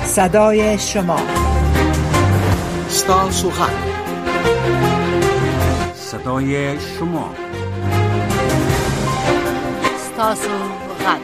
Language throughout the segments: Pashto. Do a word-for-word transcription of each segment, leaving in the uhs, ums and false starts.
صدای شما، ستاسو غږ، صدای شما، ستاسو غږ.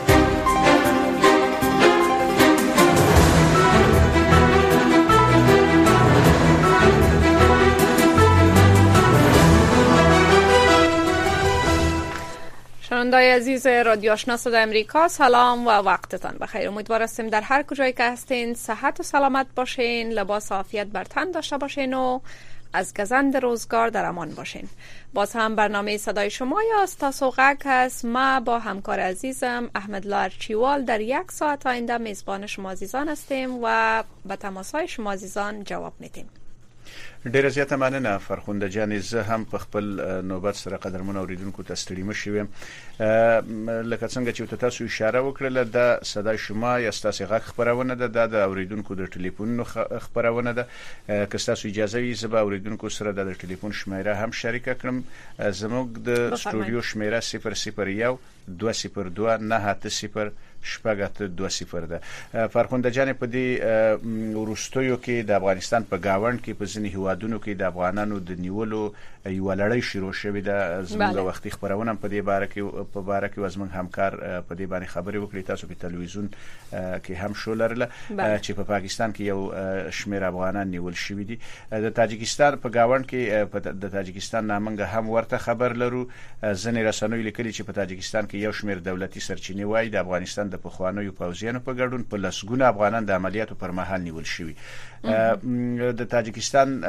شنوندای عزیز رادیو آشنا صدای امریکا، سلام و وقتتان بخیر. امیدوار هستیم در هر کجایی که هستین صحت و سلامت باشین، لباس عافیت بر تن داشته باشین و از گزند روزگار در امان باشین. باز هم برنامه صدای شما یا ستاسو غږ است. ما با همکار عزیزم احمد لارچیوال در یک ساعت آینده میزبان شما عزیزان هستیم و به تماسهای شما عزیزان جواب میدیم. ډیره زیاته مننه فرخنده جان. زه هم په خپل نوبت سره قدرمن اوریدونکو ته ستړي مشي وم. لکه څنګه چې تاسو اشاره وکړه د صدای شما یا ستاسو غږ خبرونه ده د اوریدونکو د ټلیفون خبرونه ده. که تاسو اجازه وي زه به اوریدونکو سره د ټلیفون شمیره هم شریک کړم. زموږ د استودیو شمیره صفر صفر یک دو صفر دو نه صفر شپږ دو صفر ده. فرخنده جان په دې ورستیو کې د افغانستان په گاوند کې په ځینې هوادونو کې د افغانانو د نیولو یو لړۍ شروع شوې ده. زموږ وختي خبرونه په دې باره کې په باره کې زموږ همکار په دې باندې خبرې وکړي. تاسو په تلویزیون کې هم شو لرله چې په پاکستان کې یو شمېر افغانان نیول شوي دي. د تاجکستان په گاوند کې د تاجکستان نامنګ هم ورته خبر لرو. ځینې رسنوي لیکلي چې په تاجکستان کې یو شمېر دولتي سرچینې وایي د افغانستان د پخوانیو پوځیانو په ګډون په لسګونه افغانان د عملیاتو پر مهال نیول شوي. د تاجکستان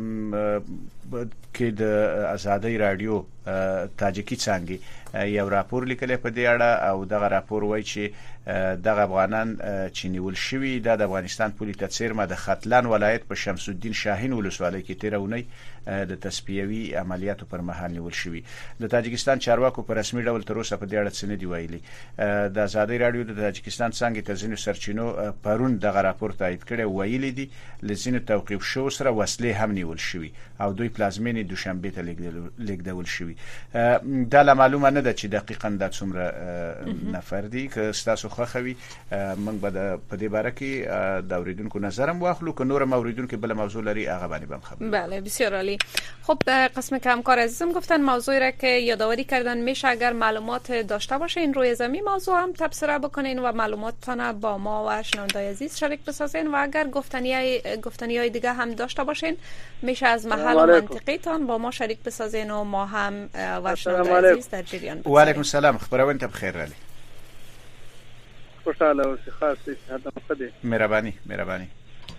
کې د آزادۍ رادیو تاجکی څنګه یو راپور لیکلی په دې اړه او دغه راپور وایي چې دغه افغانان چې نیول شوي د افغانستان پولی تڅیرمه د ختلان ولایت په شمس الدین شاهین ولسوالۍ کې تیرونی د تسپیوي عملیاتو پر مهال نیول شوي. د تاجکستان چارواکو په رسمي ډول تر اوسه په دې اړه څه نه دی ویلي. د آزادۍ رادیو د تاجکستان څنګه تزینو سرچینو پرون دغه راپور تایید کړي ویلي دي لزینو توقیف شو سره وسلې هم نیول شوي او دوی پلازمینې دوشنبه ته لیږدول شوي. دا معلومه نه ده چې دقیقاً د څومره نفر دي. که تاسو خوښوي موږ به په دې باره کې د اوریدونکو نظرم واخلو. که نور اوریدونکو بل موضوع لري هغه باندې به خبر. بله بسیار عالی. خب قسم که همکار عزیزم گفتن موضوعی را که یادآوری کردن میشه اگر معلومات داشته باشین روی زمین موضوع هم تبصره بکنین و معلوماتتان با ما و شنوندای عزیز شریک بسازین و اگر گفتنی گفتنیای دیگه هم داشته باشین میشه از محل و منطقه تان با ما شریک بسازین و ما هم و شنوندای عزیز در جریان بسازین. و علیکم السلام. خبرونه ته بخیر علی. خوشاله او خاص هدا مخدي مهرباني مهرباني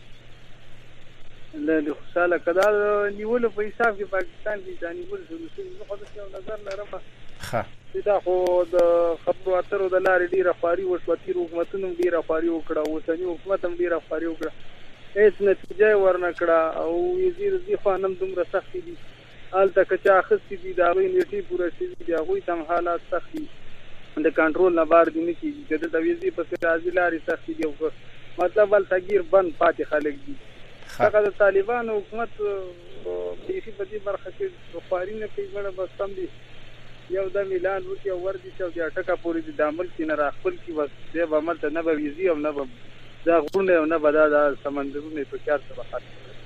له خوشاله کدا نیول په حساب کې پاکستان کې ځاني ول زه خو د نظر لرم ښه دا خو د خبرو اترو د لارې ډیره خاري وشوتی حکومتونو ډیره خاري وکړه او اوسنی حکومت هم ډیره خاري وکړه. هیڅ نتیجه ورنکړه او وزیر زی خانم دومره سخت دي الته کچا خستی دي دا غوی نیټي پوره شي دي غوی تم حالات سخت دي د کنټرول نه بار دي نه کیږي. د تویزي په سرازي لاري سخت دي او مطلب ول تغییر بند پاتې خلک دي. هغه د طالبان حکومت په هیڅ بدی برخه کې خاري نه کوي مړه بس تم دي یو د میلان وکي او وردی چې د اټکا پوری د عمل کې نه راخپل کی وس د عمل ته نه ویزي او نه دا غونه او نه بدا د سمندرونه په کار سره خاطر.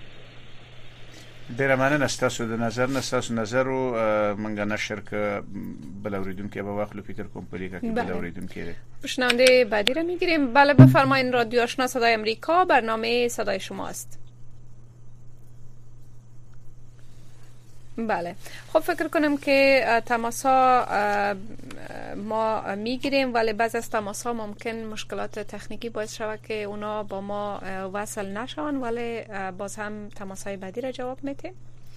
ډیره مننه ستاسو د نظر نه ستاسو نظر رو منګه نشر ک بل اوریدونکو به واخلو فکر کوم په لیکه کې بل اوریدونکو پښنونده بعدی را میگیریم. بله بفرمایید. رادیو آشنا صدای امریکا، برنامه صدای شماست. بله خب فکر کنم که تماسا ما میگیریم ولی بعض از تماسا ممکن مشکلات تکنیکی باعث شود که اونا با ما وصل نشون ولی باز هم تماسای بعدی را جواب میدیم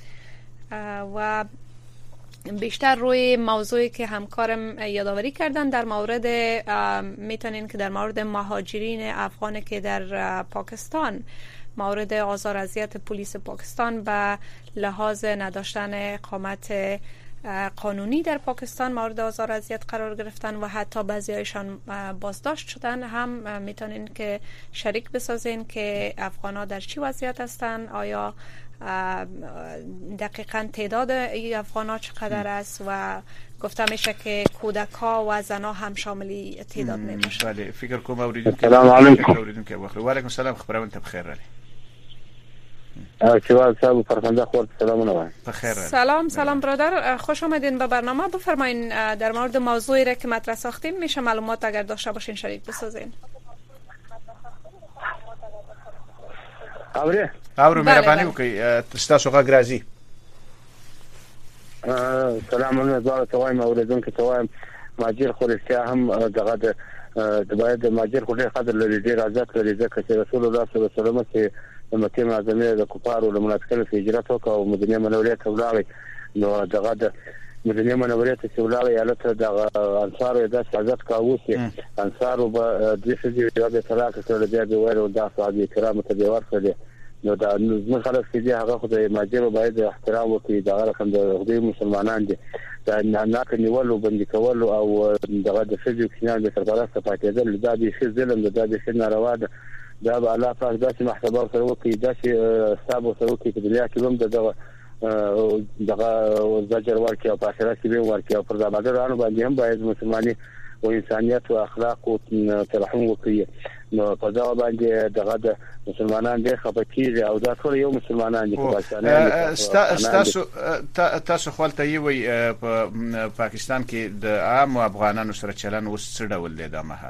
و بیشتر روی موضوعی که همکارم یادآوری کردن در مورد میتونین که در مورد مهاجرین افغان که در پاکستان مورد آزار اذیت پلیس پاکستان به لحاظ نداشتن اقامت قانونی در پاکستان مورد آزار اذیت قرار گرفتن و حتی بعضی‌هایشان بازداشت شدن هم میتونین که شریک بسازین که افغان‌ها در چی وضعیت هستن. آیا دقیقاً تعداد افغان‌ها چقدر است و گفته میشه که کودک‌ها و زن‌ها هم شامل تعداد میباشند. بله فکر کنم اوریدونکو سلام علیکم. اوریدونکو بخیر. و علیکم السلام خبرونه ته بخیر رلی. چوال صاحب فرخنده خورد سلامونه وایم. بخیر. سلام سلام برادر، خوش آمدین به برنامه. بفرمایین در مورد موضوعی را که مطرح ساختیم میشه معلومات اگر داشته باشین شریک بسازین. اوره اورو مهرباني وکي تاسو غږ راځي. سلام علیکم زاره توایم اوریدونکو توایم ماجر خو رښتیا هم دغه د باید د ماجر خو ډېر قدر لري، ډېر عزت لري، ځکه چې رسول الله صلی الله علیه وسلم چې د مکې معظمې د کفارو له منافقینو هجرت وکړ او مدینه منورې ته ولاړ، نو دغه د مدینه منورې ته چې ولاړ یالته دغه انصارو داسې عزت کاوه چې انصارو به دوی ښځې یو بې طلاقه کړل، بیا به ویل دا صحابه کرامو ته دې ورکړلې. نو دا زموږ خلک چې دي هغه خو د ماجرو باید احترام وکړي، دغه رقم د خدای مسلمانان دي، دا ناکه نیول او بندي کول او دغه د ښځو کسان د سرپرسته پاتېدل دا د ښځې ظلم ده، دا د ښځې ناروا ده. دا به الله پاک داسې محتسب سره وکړي، داسې حساب سره وکړي چې دنیا کې هم دغه دغه زجر ورکړي او په آخرت کې به ورکړي او پر زمادرانو باندې هم باید مسلمانۍ او انسانيت او اخلاق او ترحم وکړي. نو په دا باندې دغه د مسلمانان د خپکیږي او دا ټول یو مسلمانان دي. تاسو تاسو خپلته یوي په پاکستان کې د عام افغانانو سره چلن اوس څه ډول دی دا مهال؟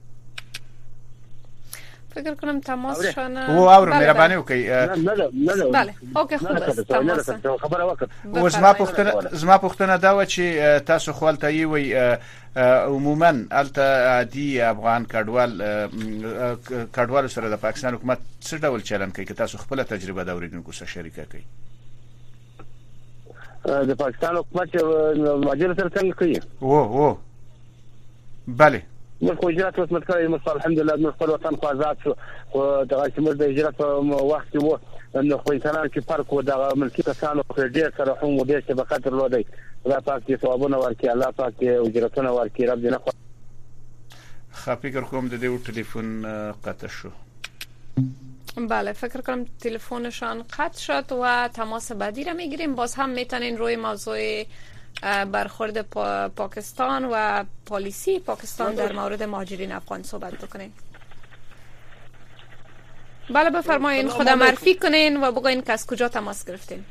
فکر کنم تماس شانه او اور مهرباني وکي. نه نه نه بله اوکي خوب است تماس خبره وکړه. او زما پوښتنه زما پوښتنه دا و چې تاسو خپلته یوي عموما الته عادي افغان کډوال کډوال سره د پاکستان حکومت څه ډول چلن کوي که تاسو خپل تجربه دا اوریدونکو سره شریکه کوي؟ د پاکستان حکومت ماجر سره څنګه کوي؟ او او بله موږ خو هجرت وسمت کړی، موږ الحمدلله موږ خپل وطن خو آزاد شو، خو دغه چې موږ د هجرت په وخت کې وو نو خو انسانانو کې فرق و، دغه ملکي کسانو خو ډېر سره هم ډېر شفقت درلودی. الله پاک دې ثوابونه ورکړي، الله پاک دې اجرتونه ورکړي، رب دې نه خو خا فکر کوم د دې ټلیفون قطع شو. بله فکر کنم تلفنشان قطع شد و تماس بعدی را میگیریم. باز هم میتونین روی موضوع برخورد پا پاکستان و پالیسی پاکستان در مورد مهاجرین افغان صحبت بکنین. بله بفرمایین، خدا معرفی کنین و بگوین که از کجا تماس گرفتین.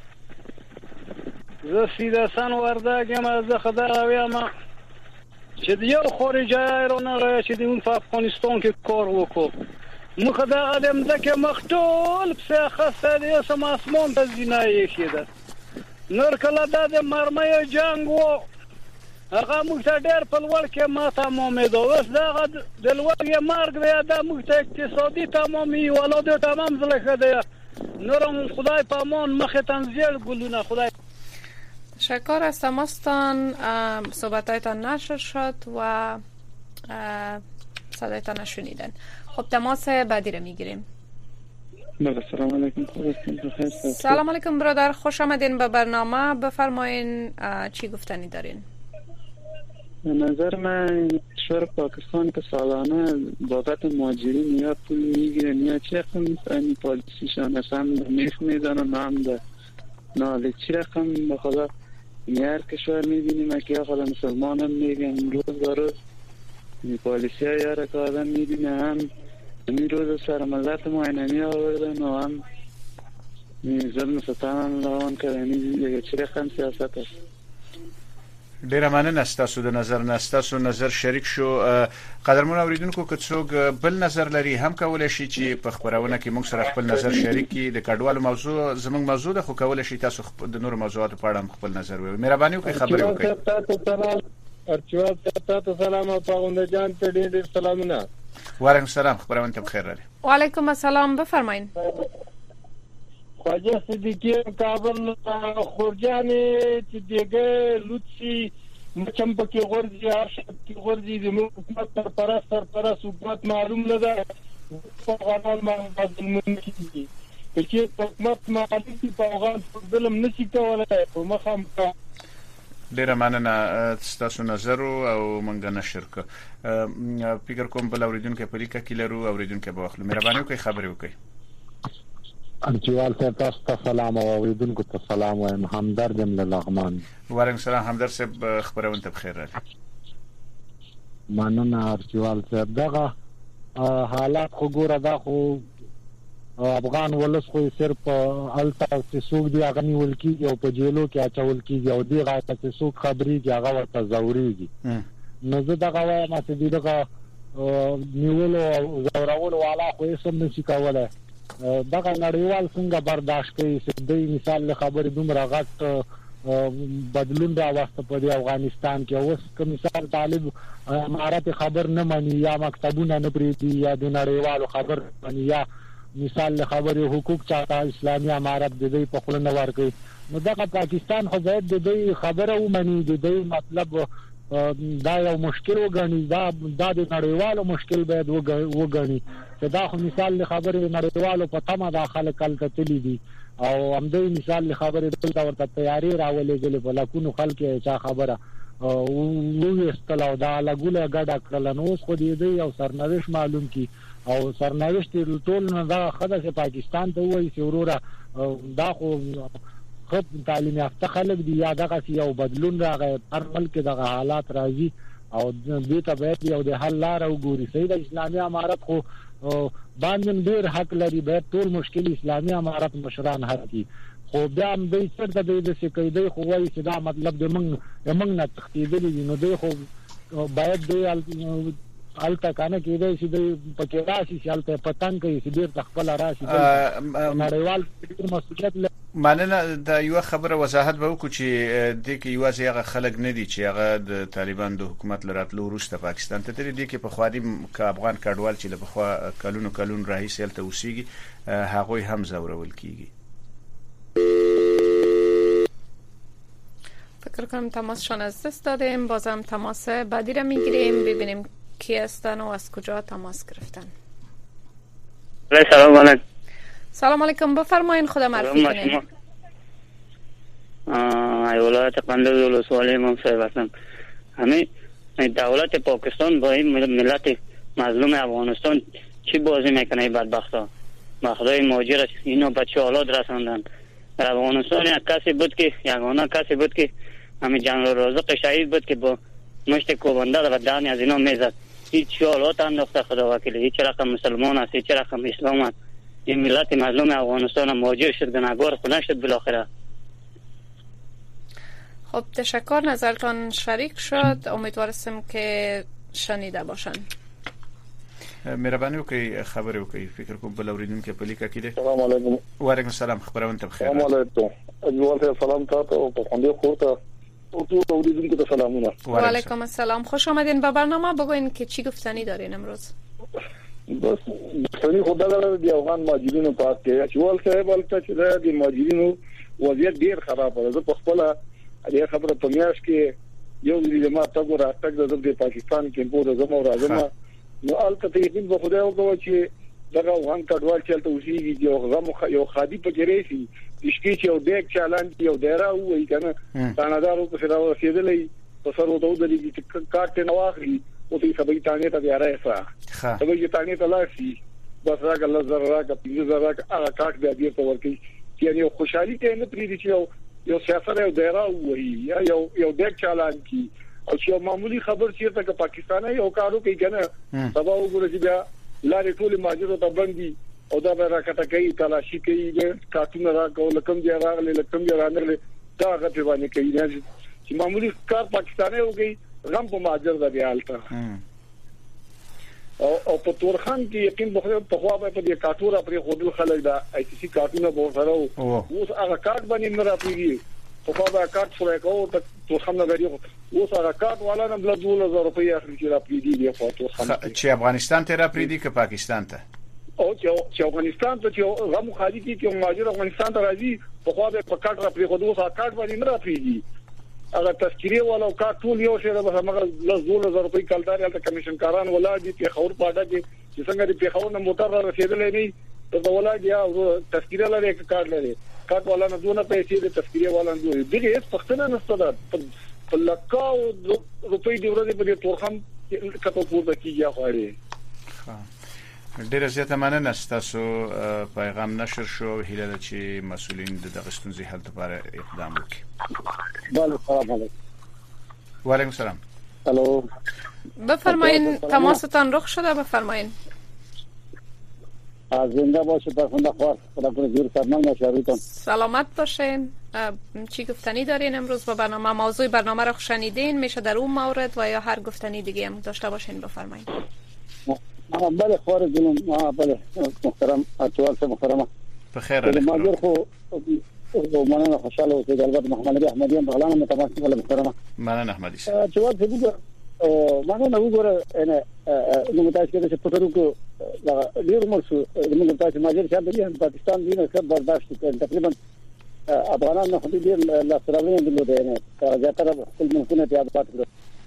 زه سیدسان وردګم، زه خدای ویما چې یو خارجي رونه چې د په افغانستان کې کار وکړو مخ دا ادم ځکه مختول په خاصه دې سم اسمان ته زینای کېده. نور کله د مرمۍ جنگ وو هغه موږ ته ډېر په لوړ کې ما تمامې ده، اوس دغه د لوړ مرګ دی دا موږ ته اقتصادي تمامي ولادت تمام زلخه ده. نورم خدای په امان مخه تنزیل ګلونه خدای. تشکر از تماستان. صحبتایتان نشر شد و صدایتان نشنیدن. خب تماس بعدی رو میگیریم. سلام علیکم. سلام علیکم برادر، خوش آمدین به برنامه. بفرمایین چی گفتنی دارین؟ به نظر من کشور پاکستان که سالانه بابت مهاجرین یا پول میگیرن یا چه رقم این پالیسیشان اصلا میخ میدانن هم ده نه چی رقم به خدا هر کشور میبینیم که خدا مسلمان هم میگن روز به روز پالیسی ها یاره که آدم میبینه هم این روز سر ملت ما اینمی آوردن و هم ظلم ستان هم روان کردن. یه چی رقم سیاست است. ډیره مننه ستاسو د نظر نه ستاسو نظر شریک شو. قدرمن اوریدونکو که څوک بل نظر لري هم کولای شي چې په خبرونه کې موږ سره خپل نظر شریک کړي. د کډوالو موضوع زموږ موضوع ده، خو کولای شي تاسو د نور موضوعاتو په اړه خپل نظر ووایئ. مهرباني وکړئ خبرې وکړئ. ارچوات تاسو سلام او پاوند جان ته ډېر ډېر سلامونه. وعلیکم السلام، خبرونه ته بخیر لري. وعلیکم السلام، بفرمایئ. خواجه صدیقی کابل خورجانی چې دیګه لوڅي مچم پکې غورځي هرڅه غورځي د حکومت پر پرست پر پرست حکومت معلوم نه ده په غوړال باندې ظلم کیږي چې حکومت معلوم دي په غوړال ظلم نشي کولای په مخام کا. ډیره مننه ستاسو نظر او مونږ نشر کو. فکر کوم بل اوریدونکو په لیکه کې لرو اوریدونکو په وخت مهرباني وکړئ خبرې وکړئ. ارجوال صاحب تاسو ته سلام او اوریدونکو ته سلام وایم. همدرد یم له لغمان. وعلیکم السلام همدرد صاحب خبرونه ته بخیر راغلی. مننه ارجوال صاحب. دغه حالات خو ګوره دا خو افغان ولس خو صرف الته چې څوک دی هغه نیول کېږي او په جیلو کې اچول کېږي او دغه چې څوک خبرېږي هغه ورته ځورېږي. نو زه دغه وایم چې دغه نیولو او ځورولو والا خو هېڅ هم نشي کولی. دغه نړیوال څنګه برداشت کوي چې دوی مثال له خبرې دومره غټ بدلون راوسته په دې افغانستان کې. اوس که مثال طالب امارت خبر نه مني یا مکتبونه نه پرېږدي یا د نړیوالو خبر مني یا مثال له خبرې حقوق چاته اسلامي امارت د دوی په خوله نه ورکوي، نو دغه پاکستان خو باید د دوی خبره ومني، د دوی مطلب دا یو مشکل وګڼي، دا دا د نړیوالو مشکل باید وګڼي چې دا خو مثال له خبرې نړیوالو په تمه دا خلک هلته تللي دي او همدوی مثال له خبرې دلته ورته تیارې راولېږلې په لکونو خلک یې چا خبره وویستل او دا لګوله ګډه کړله. نو اوس خو د دوی یو سرنوشت معلوم کړي او سرنوشت ټول نه دا ښه ده چې پاکستان ته ووایي چې وروره دا خو ښه تعلیم یافته خلک دي یا دغسې یو بدلون راغی، هر ملک دغه حالات راځي او دې ته باید یو د حل لاره وګوري. صحیح د اسلامي امارت خو باندې ډېر حق لري، باید ټول مشکل اسلامي امارت مشران حل کړي، خو بیا هم دوی چېرته دوی داسې کوي، دوی خو وایي چې دا مطلب د موږ د موږ نه تښتېدلي دي، نو دوی خو باید دوی هلته که نه کېدی چې دوی پکې راشي چې هلته پتنګ کوي چې بېرته خپله راشي. نړیوال ډېر مسؤلیت لري. مننه. دا یوه خبره وضاحت به وکړو چې دې کې یوازې هغه خلک نه دي چې هغه د طالبان د حکومت له راتلو وروسته پاکستان ته تللي دي، کې پخوا دي که افغان کډوال چې له پخوا کلونو کلونو راهیسې هلته اوسېږي هغوی هم ځورول کېږي. فکر کنم تماسشان از دست دادیم، بازم تماس بعدی را میگیریم ببینیم کی هستن و از کجا تماس گرفتن. سلام علیکم. سلام علیکم، بفرمایین خدا معرفی کنین. ای ولایت قندوز ولسوالی امام صاحب هستم. همین دولت پاکستان با این ملت مظلوم افغانستان چی بازی میکنه؟ این بدبختا با خدای مهاجر اینو به چه حالات رساندن. در افغانستان یک کسی بود که یگانه کسی بود که همین جنرال رازق شهید بود که با مشت کوبنده و دهن از اینا میزد. هیچ حالات انداخته خدا وکیل، هیچ رقم مسلمان است، هیچ رقم اسلام است. این ملت مظلوم افغانستان مهاجر شد، گناهگار خود نشد بالاخره. خب تشکر، نظرتان شریک شد، امیدوارم که شنیده باشن. مهرباني وکړئ خبرې وکړئ. فکر کوم بل اوریدونکو په لیکه کې دي. السلام علیکم. وعلیکم السلام، خبرونه ته بخیر. السلام علیکم. اجوال سلام تاسو او په خوندې خورته او ټول اوریدونکو ته سلامونه. وعلیکم السلام، خوش آمدین به برنامه. بگوین که چی گفتنی دارین امروز؟ بس گفتنی خدا داره دی افغان مهاجرینو پات کې اجوال صاحب البته چې د مهاجرینو وضعیت ډیر خراب دی. زه په خپل دې خبره په میاش کې یو دې ما تاسو راټک د پاکستان کې په زمو راځم نو البته یقین په خدای وکړو چې دغه افغان کډوال چې تل اوسېږي یو غم یو خادي په کې راشي چې چې یو دیک چالان یو ډیرا وای کنه تانادارو په سره رسیدلې په سر وته د دې کارت نه واخلي او دې سبي تانه ته بیا راځه سبي تانه ته لاشي بس راګه لزر راګه پیځه راګه هغه کارت بیا دې ته ورکی چې یو خوشحالي ته نه پریدي چې یو یو سیاست یو ډیرا وای یا یو یو دیک چالان کی او چې معمولی خبر چیرته که پاکستاني یو کارو کوي کنه سبا وګورئ چې بیا لارې ټول ماجرو ته باندې او دا به راکټه کوي تلاشي کوي د کارتون راکول کم دی راغله لکم دی راغله دا غته باندې کوي چې معمولی کار پاکستاني وګي غم په ماجر دا بیا الته او او په تورخان کې یقین بخره په خوا په دې کارتوره پر خودل خلک دا آی سی سی کارتونه به سره اوس هغه کارت باندې نه راپیږي په خوا به کارت سره کوو ته تورخان نه غړي اوس هغه کارت والا نه بل دوه هزار روپۍ اخلي چې راپیږي دی په تورخان چې افغانستان ته راپیږي که پاکستان ته او چې افغانستان ته چې غو خالي کې چې مهاجر افغانستان ته راځي په خوا به په کارت راپیږي خو اوس هغه کارت باندې نه راپیږي هغه تذکیره والا کارت ټول یو شی به هغه دوه هزار روپۍ کلدار یا کمیشن کاران ولا دي په خور پاډه کې چې څنګه دې په خور نه موټر را رسیدلې نه ته ولا دی او تذکیره لري کارت لري کارت والا نه دونه پیسې د تذکیره والا نه دی دغه هیڅ پښتنه نشته ده په لکاو روپۍ دی ورته په تورخم کته پورته کیږي خو اړې ډیره زیاته مننه ستاسو پیغام نشر شو هیله ده چې مسؤلین د دغه ستونزې حل لپاره اقدام وکړي. بله سلام علیکم. وعلیکم السلام. الو بفرمایین تماستان رخ شده بفرمایین. زنده باشید فرخنده خواه خدا کنه جور سرمان باشید. سلامت باشین. چی گفتنی دارین امروز با برنامه؟ موضوع برنامه رو شنیدین؟ میشه در اون مورد و یا هر گفتنی دیگه هم داشته باشین بفرمایید. بله خوار جنوم بله محترم اتوال سے محترمه بخیر علیکم. ماجر خو مننه خوشاله اوسئ. البته محمد نبی احمدی هم بغلانه متماسک ولا محترمه. مننه احمدی. اتوال سے وګوره مننه وګوره انا نو متاسف کېږم چې پټرو کو ډیر مرسو موږ تاسو ماجر شاته دي پاکستان دینه څخه برداشت کړي تقریبا افغانان نه خدي ډیر لا سره درلوده نه زیاتره خپل ملکونه ته آباد کړو.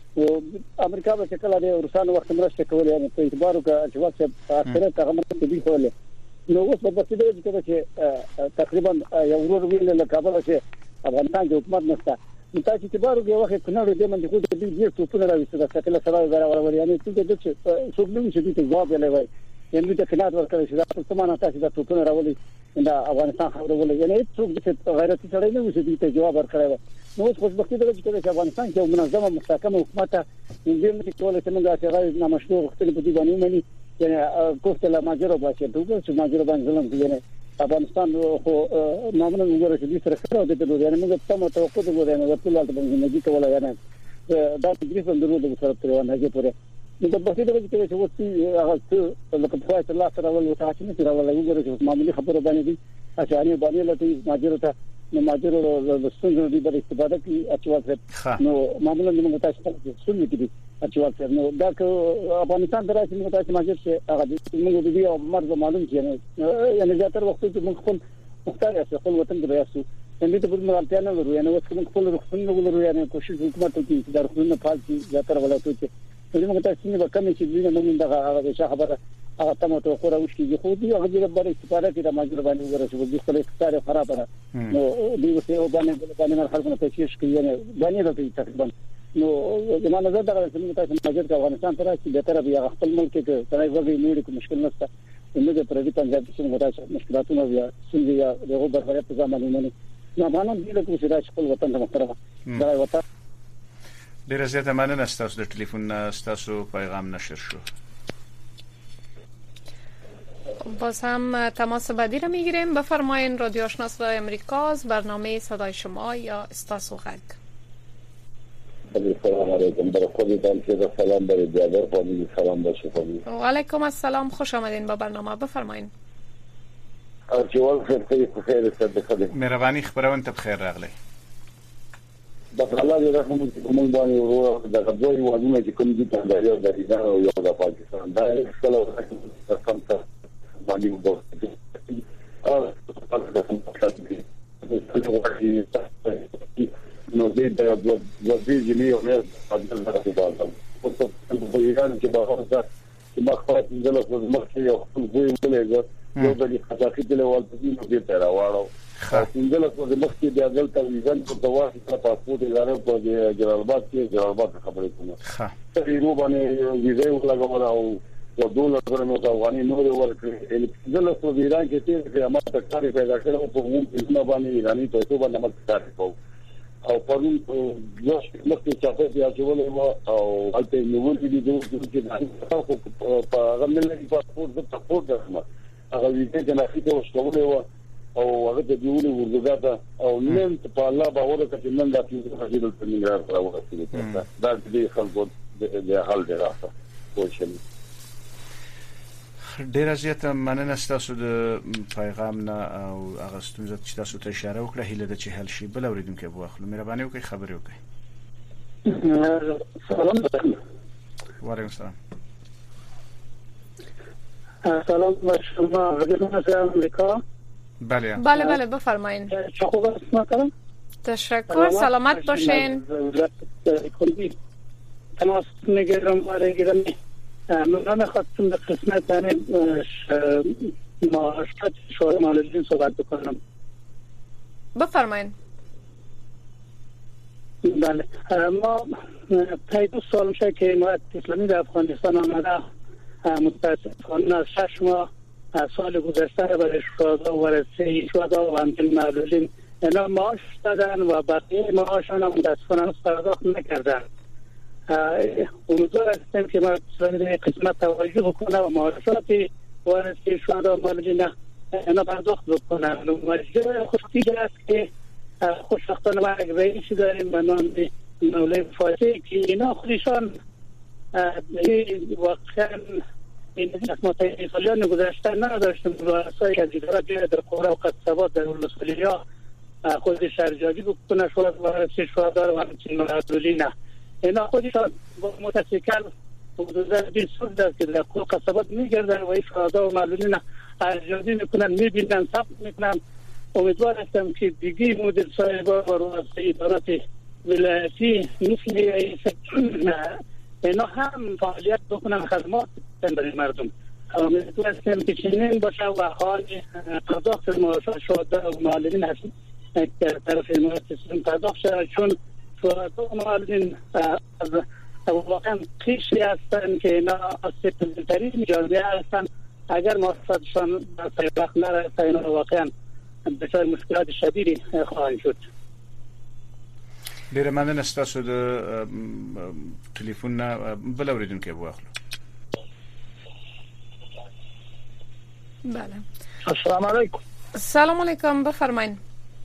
امریکا به شکل دی روسانو وخت مرسته کولې یعنی په اعتبار او چې وخت اخره هغه مرسته دی کولې نو اوس په دې ډول کې چې تقریبا یو ورور ویل له کابل چې افغانستان کې حکومت نشته نو تاسو اعتبار او وخت کنه دې من خو دې ډیر ټوپونه راوځي دا شکل سره ورور یعنی څه دې چې څوک نه شي دې جواب لوي یعنی دې کنه ورکړي چې دا څه معنی تاسو دا ټوپونه راولي دا افغانستان خبره ولې یعنی څوک دې غیرتي سره نه وشي دې جواب ورکړي نو اوس خوشبختي ده چې افغانستان کې منظمه مستحکمه حکومت نظام کې ټول څه موږ چې غیر نامشروع وختونه په دې باندې مني یعنی کوفته لا ماجرو باشه دغه چې ماجرو باندې ظلم کوي افغانستان خو معمولا وګورئ چې دې سره خبره ده ته یعنی موږ تاسو توقع ده ورته نو ټول ته باندې کوله یعنی دا تدریس اندرو د سره تر ونه کې پوره نو په دې ډول کې چې وتی هغه څه لکه په فایت الله سره ول وتا چې نه راول وګورئ چې معمولی خبره باندې دي اچانه باندې لته ماجرو ته نو ماجرو د ستونزو دی په استفاده کې اچوال نو معمولا موږ تاسو ته څه دي اچوال نو دا که افغانستان دراسي موږ تاسو ماجر چې هغه موږ د دې مرز معلوم کیږي یعنی زیاتره وخت چې موږ خپل مختار یې خپل وطن کې راځو یعنی ته په ملاتیا نه ورو یعنی وخت موږ خپل رخصتونه ولرو یعنی کوشش حکومت کوي چې د رخصتونو فعال شي زیاتره ولایتو چې موږ تاسو نه وکړو چې دوی نه موږ دغه هغه خبره هغه تمه تو خو راوښتي خو دې هغه د بل استفاده کې د ماجر باندې ورسېږي د خپل اقتصاد خراب ده نو دې وسه باندې باندې مر خلکو ته پیښ کوي یعنی باندې راځي تقریبا نو د ما نظر دا چې موږ تاسو ماجر افغانستان ته راځي به تر بیا خپل ملک کې ترای وګړي نور کوم مشکل نشته موږ د پردي پنجاب کې موږ تاسو مشکلاتونه بیا څنګه یا دغه برابر په ځمانه باندې نو باندې دې له کوم څه خپل وطن ته محترمه دا وطن ډیر زیاته مننه ستاسو د ټلیفون ستاسو پیغام نشر شو. باز هم تماس بعدی رو میگیریم. بفرمایین. رادیو آشنا صدای امریکاست، برنامه صدای شما یا استاسو غگ. سلام علیکم. برای خودتان که سلام برای دیگر فامیلی سلام باشه فامیلی. و علیکم السلام، خوش آمدین با برنامه. بفرمایین. اجوال خیر خیر خیر است بخیر. مهربانی خبرون ته بخیر راغلی. بس الله دې رحم وکړي کوم باندې ورو د غوړي وادونه چې کوم دي په دایره د ایران او یو د پاکستان دا څلور رقم ته باندې وګورئ او نو دې د وزیر جمعي او نه بدل راځي دا او په ایران کې به هغه چې مخه دې له مخکې یو خپل وی ولېګو یو د خزاخي د لوال په دې نو دې ته راوړو څنګه له د مخکې د عدالت ویزن په دوا کې پاسپورت لاره په جلال آباد کې جلال آباد خبرې کوم ښه تقریبا باندې ویزه ولګول او د ډالر سره نو افغاني نور ورکړي څنګه له په ایران کې چې قیامت تک پیدا کړو په موږ په باندې ایرانی توګه باندې مت کارو او په نو یو مخکې چې بیا جوړول او البته نو ولې دې چې په هغه ملي پاسپورت د پاسپورت درمه هغه ویزه چې نه کیته وشکولې او هغه د دیولې ورزګاته او نن په الله باور وکړي نن د پیښو حاصل په نګران راوړل دا د خلکو د حل دی راځه کوشش ډیر زیاته مننه ستاسو د پیغام نه او هغه ستونزه چې تاسو ته اشاره وکړه هیله ده چې حل شي. بل اوریدونکو به واخلو. مهرباني وکړئ خبرې وکړئ. سلام علیکم. وعلیکم السلام. سلام بر شما. رادیو امریکا. بله بله بله بفرمایین. تشکر. سلامت باشین. تماس میگیرم برای گرمی من خواستم در قسمت یعنی معاشرت شورای معلولین صحبت بکنم. بفرمایین. بله ما پای دو سال میشه که حمایت اسلامی در افغانستان آمده متاسفانه شش ماه سال گذشته برای شهدا و رسه شهدا و همچنین معلولین اینا معاش دادن و بقیه معاشان هم متاسفانه پرداخت نکردن. امیدوار هستم که ما قسمت توجه بکنه و معاشات ورثه شهدا و معلولین اینا پرداخت بکنن. موجه خوشبختی است که خوشبختانه ما یک رئیسی داریم به نام مولوی فاتحی که اینا خودشان واقعا این متأسفانه سالیان گذشته نداشتم رؤسای از اداره بیاره در قوره و قصبات در ولسوالی‌ها خودش ارزیابی بکنه شورای ورثه شهدا و همچنین معلولین اینا خودشان با موتورسیکل حدود بیست سال است که در قوره قصبات میگردن و این شهدا و معلولین ارزیابی میکنن میبینن ثبت میکنن. امیدوار هستم که دیگه مدیر صاحبا و رؤسای ادارات ولایتی مثل اینا هم فعالیت بکنن خدمات برای مردم. امیدوار هستم که چنین باشه و حال پرداخت معاشات شهدا و معلولین هست در طرف مؤسسان پرداخت شد چون شهدا و معلولین واقعا قشری هستند که اینا آسیب‌پذیرترین جامعه هستند. اگر معاشاتشان در وقت نرسه اینا واقعا دچار مشکلات شدیدی خواهند شد. ډیره مننه ستاسو د ټلیفون نه بل اوریدونکو واخلو. بله. السلام علیکم. سلام علیکم بفرمایید.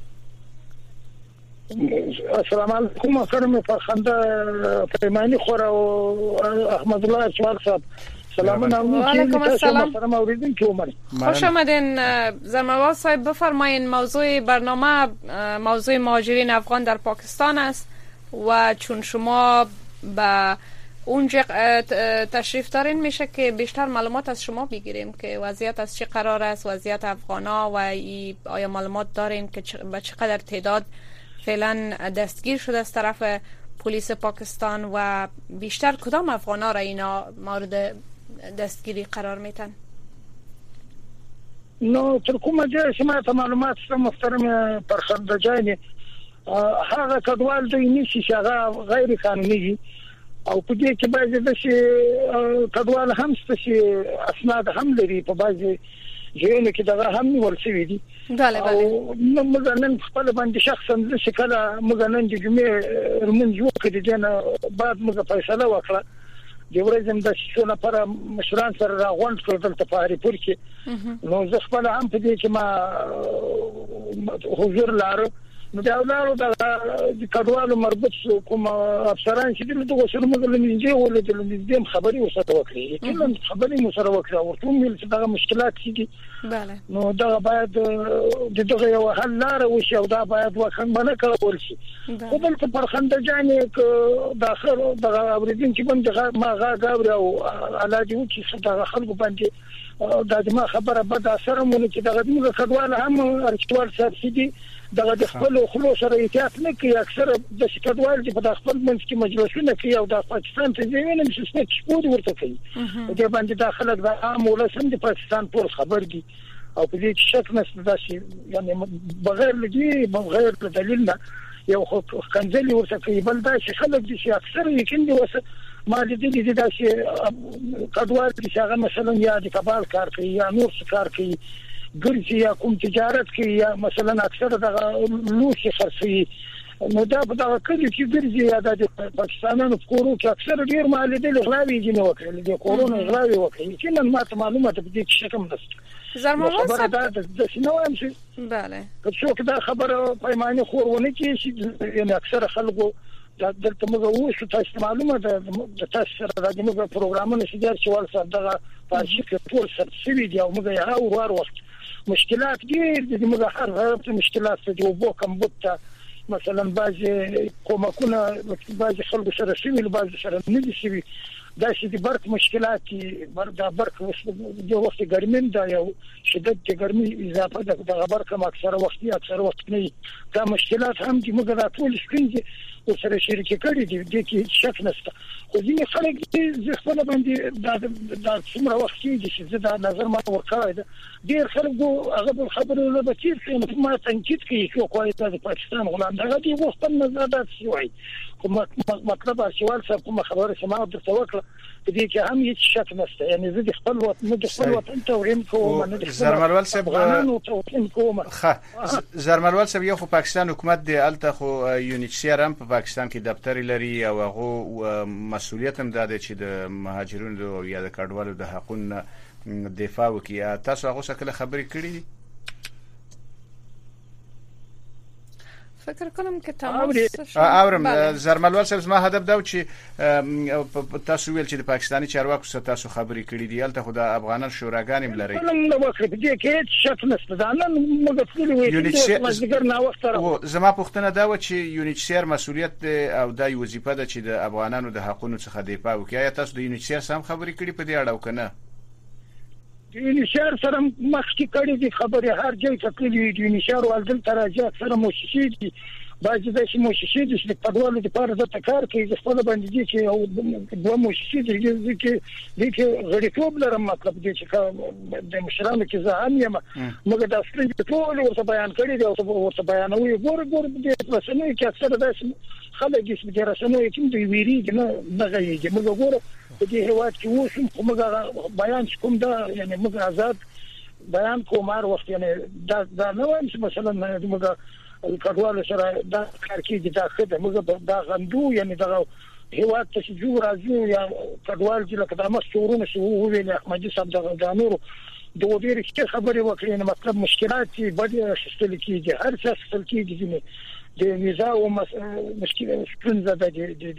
السلام علیکم محترم فرخنده پیمانی خور و احمد الله اچوال صاحب. سلام علیکم. السلام محترم اوریدونکو عمر. خوش آمدین زرمواد صاحب. بفرمایید موضوع برنامه موضوع مهاجرین افغان در پاکستان است و چون شما به اونجا تشریف دارین میشه که بیشتر معلومات از شما بگیریم که وضعیت از چه قرار است، وضعیت افغانا و آیا معلومات دارین که به چقدر تعداد فعلا دستگیر شده از طرف پلیس پاکستان و بیشتر کدام افغانا را اینا مورد دستگیری قرار میتن؟ نو تر کومه جای شما ته معلومات سره محترم پرخنده جانی هغه کډوال دوی نشي شغه غیر قانوني او په دې کې بعضې د شي کډوال هم ستاسي اسناد هم لري په بعضې ځایونو کې دغه هم نیول شوي دي. بله بله. نو موږ نن خپل باندې شخصا د شکل موږ نن د جمعې رمنځ وکړو دنه بعد موږ فیصله وکړه د ورځم د شو لپاره مشران سره راغونډ کړل دلته په اړیپور کې. نو زه خپل هم په دې کې ما حضور لارو نو دا ولارو د کډوالو مربوط کوم افسران چې دغه سره موږ لمنځه ولې لمنځه خبري وسته وکړي کله خبري مو سره وکړه ورته مل چې دغه مشکلات دي. بله. نو دا باید د دغه یو حل لار وشي او دا باید وکړنه کول شي. خو بل په پرخنده جانې د اخر د اوریدونکو باندې ما غاغاوري او علاج وکړي چې دا خلکو باندې دا د ما خبره بد اثر مونږ چې دغه موږ کډوال هم ارچوال سبسيدي دغه د خپل خلوص سره احتیاط نه کوي. اکثر د کډوال چې په خپل منځ کې مجلسونه کوي او د پاکستان ته ځینې مشکلات شپود ورته کوي. د باندې داخله د عام ولسم د پاکستان ټول خبر دي او په دې کې شک نشته دا شي یعنی بغیر لګي بغیر دلیل نه یو خو کنځلي ورته کوي. بل دا چې خلک دي چې اکثر یقین دي وسه ما دې دې دا چې کډوال چې هغه مثلا یا د کبال کار کوي یا نور څه کار کوي ګرځي یا کوم تجارت کوي یا مثلا اکثر د لوشي خرڅي نو دا په دغه کلی کې ګرځي یا د پاکستانونو په کورو کې اکثر ډیر مال دي لغلاوي دي نو وکړي د کورونا غلاوي وکړي چې نن ماته معلومات په دې کې شکم نشته. زرمواد صاحب د شنو هم شي. بله. که څوک دا خبره پیمانه خورونه کې شي یعنی اکثر خلکو دلته موږ وښو تاسو معلومه ده د تاسو سره د موږ پروګرامونه چې در چوال سره دغه پارشي کې ټول سرسوي دي او موږ یې هاو وار وخت مشکلات ډېر دي موږ هر هغه مشکلات چې وبو کم بوته مثلا بعضی کومکونه بعضی خلکو سره شوي بعضی سره نه دي شوي دا چې د برق مشکلات د برق د وخت ګرمین دا یو شدت د ګرمي اضافه ده د برق هم اکثر وخت اکثر وخت نه دا مشکلات هم چې موږ راټول شکونځي او سره شریک کړی دي د کې شک نشته. خو ځینې خلک دې خپل باندې دا د څومره وخت کې چې دا نظر ما ورکړی ده ډېر خلک هغه خبرو له بچیر څخه ما تنقید کوي چې کوی د پاکستان غلام دغه دی وخت نظر دا شوی مطلب ارشیوال صاحب کوم خبره سماع درته وکړه په دې کې هم هیڅ شک نشته. یعنی زه د خپل وطن د خپل وطن توهین کوم نه د زرملوال صاحب افغانانو توهین کوم. ښه زرملوال صاحب یو خو پاکستان حکومت دی الته خو یونیچر هم په پاکستان کې دفتر لري او هغه مسؤلیت هم ده چې د مهاجرینو یا د کډوالو د حقوقو دفاع وکړي. تاسو هغه څه کله خبرې کړې دي؟ فکر کنم که تماس اورم زرملوال صاحب زما هدف دا چې تاسو ویل چې د پاکستاني چارواکو سره تاسو خبرې کړې دي الته خو د افغانان شوراګان هم لري. نو وخت دې کې شک نشته دا نن موږ خپل وایو زما پوښتنه دا و چې یونیچر مسؤلیت او د وظیفه ده چې د افغانانو د حقوقو څخه دفاع وکړي. یا تاسو د یونیچر سره خبرې کړې په دې اړه وکنه؟ یونیشر سره مخکې کړي دي خبرې هر ځای ته کړي دي. یونیشر ولدل تراجع سره موسسې دي بعضې داسې موسسې دي چې د کډوالو دپاره دلته کار کوي. د خپله باندې دي چې یو دوه موسسې دي دي کې دي کې غړیتوب لرم. مطلب دی چې د مشرانو کې زه هم یم مګر دا ستونزې ټول ورته بیان کړي دي او ورته بیانوي. ګوره ګوره د رسنیو کې اکثره داسې خلک دي چې د رسنیو کې دوی ویریږي نه نه غږیږي. مګر ګوره په دې هېواد کې اوس هم خو موږ بیان چې کوم دا یعنی موږ آزاد بیان کوم هر وخت. یعنی دا دا نه وایم چې مثلا موږ کډوالو سره دا کار کېږي دا ښه ده. موږ دا غندو یعنی دغه هېواد ته چې ځو راځو یا کډوال چې لکه دا مخکې ورونه چې وویل احمدي صاحب دغه دا نورو دغه ډېرې ښې خبرې وکړې. یعنې مطلب مشکلات چې بدې اخیستل کېږي هر څه اخیستل کېږي ځینې د ویزا او مشکل ستونزه ده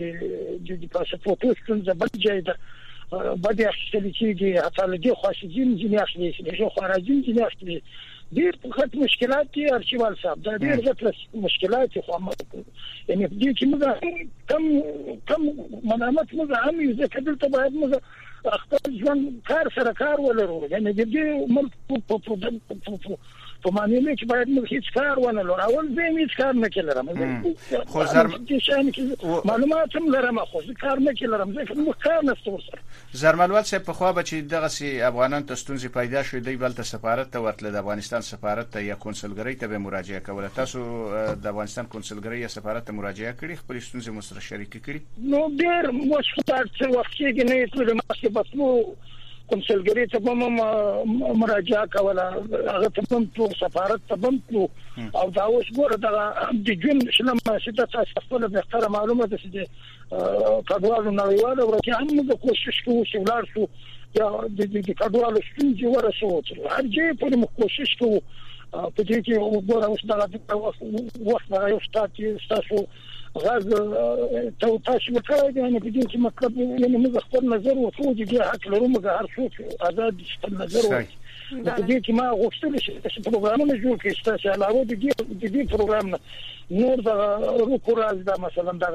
د د پاسپورټ ستونزه بل ځای ده بدې اخیستل کېږي. حتی له دې خوا چې ځینې ځینې اخلي چې خو راځي ځینې اخلي ډېر غټ مشکلات دي ارشیوال صاحب. دا ډېر غټ مشکلات دي خو یعنې دې کې موږ کم کم منامت موږ هم یو ځکه دلته باید موږ خپل ژوند کار سره کار ولرو. یعنې د دې ملک په په معنی کې باید موږ هیڅ کار ونه لرو. اول زه هیڅ کار نه کړم خو زر معلومات هم لرم خو کار نه کړم ځکه موږ کار نه ستورسره. زرملوال صاحب په خو به چې دغه سي افغانان ته ستونزې پیدا شوې دی بلته سفارت ته ورتله د افغانستان سفارت ته یا کنسولګری ته به مراجعه کوله. تاسو د افغانستان کنسولګری یا سفارت ته مراجعه کړې خپل ستونزې مو سره شریک کړې؟ نو ډېر مشکلات څه وخت کې نه یې مخکې بسمو کنسولګری ته هم مراجعه کوله هغه ته هم ټول سفارت ته هم او دا اوس ګوره دغه د جون شلم چې تاسو خپل بهتره معلومه ده چې کډوالو نړیواله ورته هم موږ کوشش کوو چې ولاړ شو یا د کډوالو ستونزې ورسوو. هر ځای پورې موږ کوشش کوو په دې کې وګوره اوس دغه وخت هغه یو ستاسو غاز ته تاسو وکړئ. یعنی په دې کې مطلب یعنی موږ خپل نظر وکړو چې حق لرو موږ هر څوک آزاد خپل نظر وکړي. په دې کې ما غوښتل چې پروګرامونه جوړ کړي تاسو علاوه د دې د دې پروګرام نه نور د روکوراز دا مثلا دا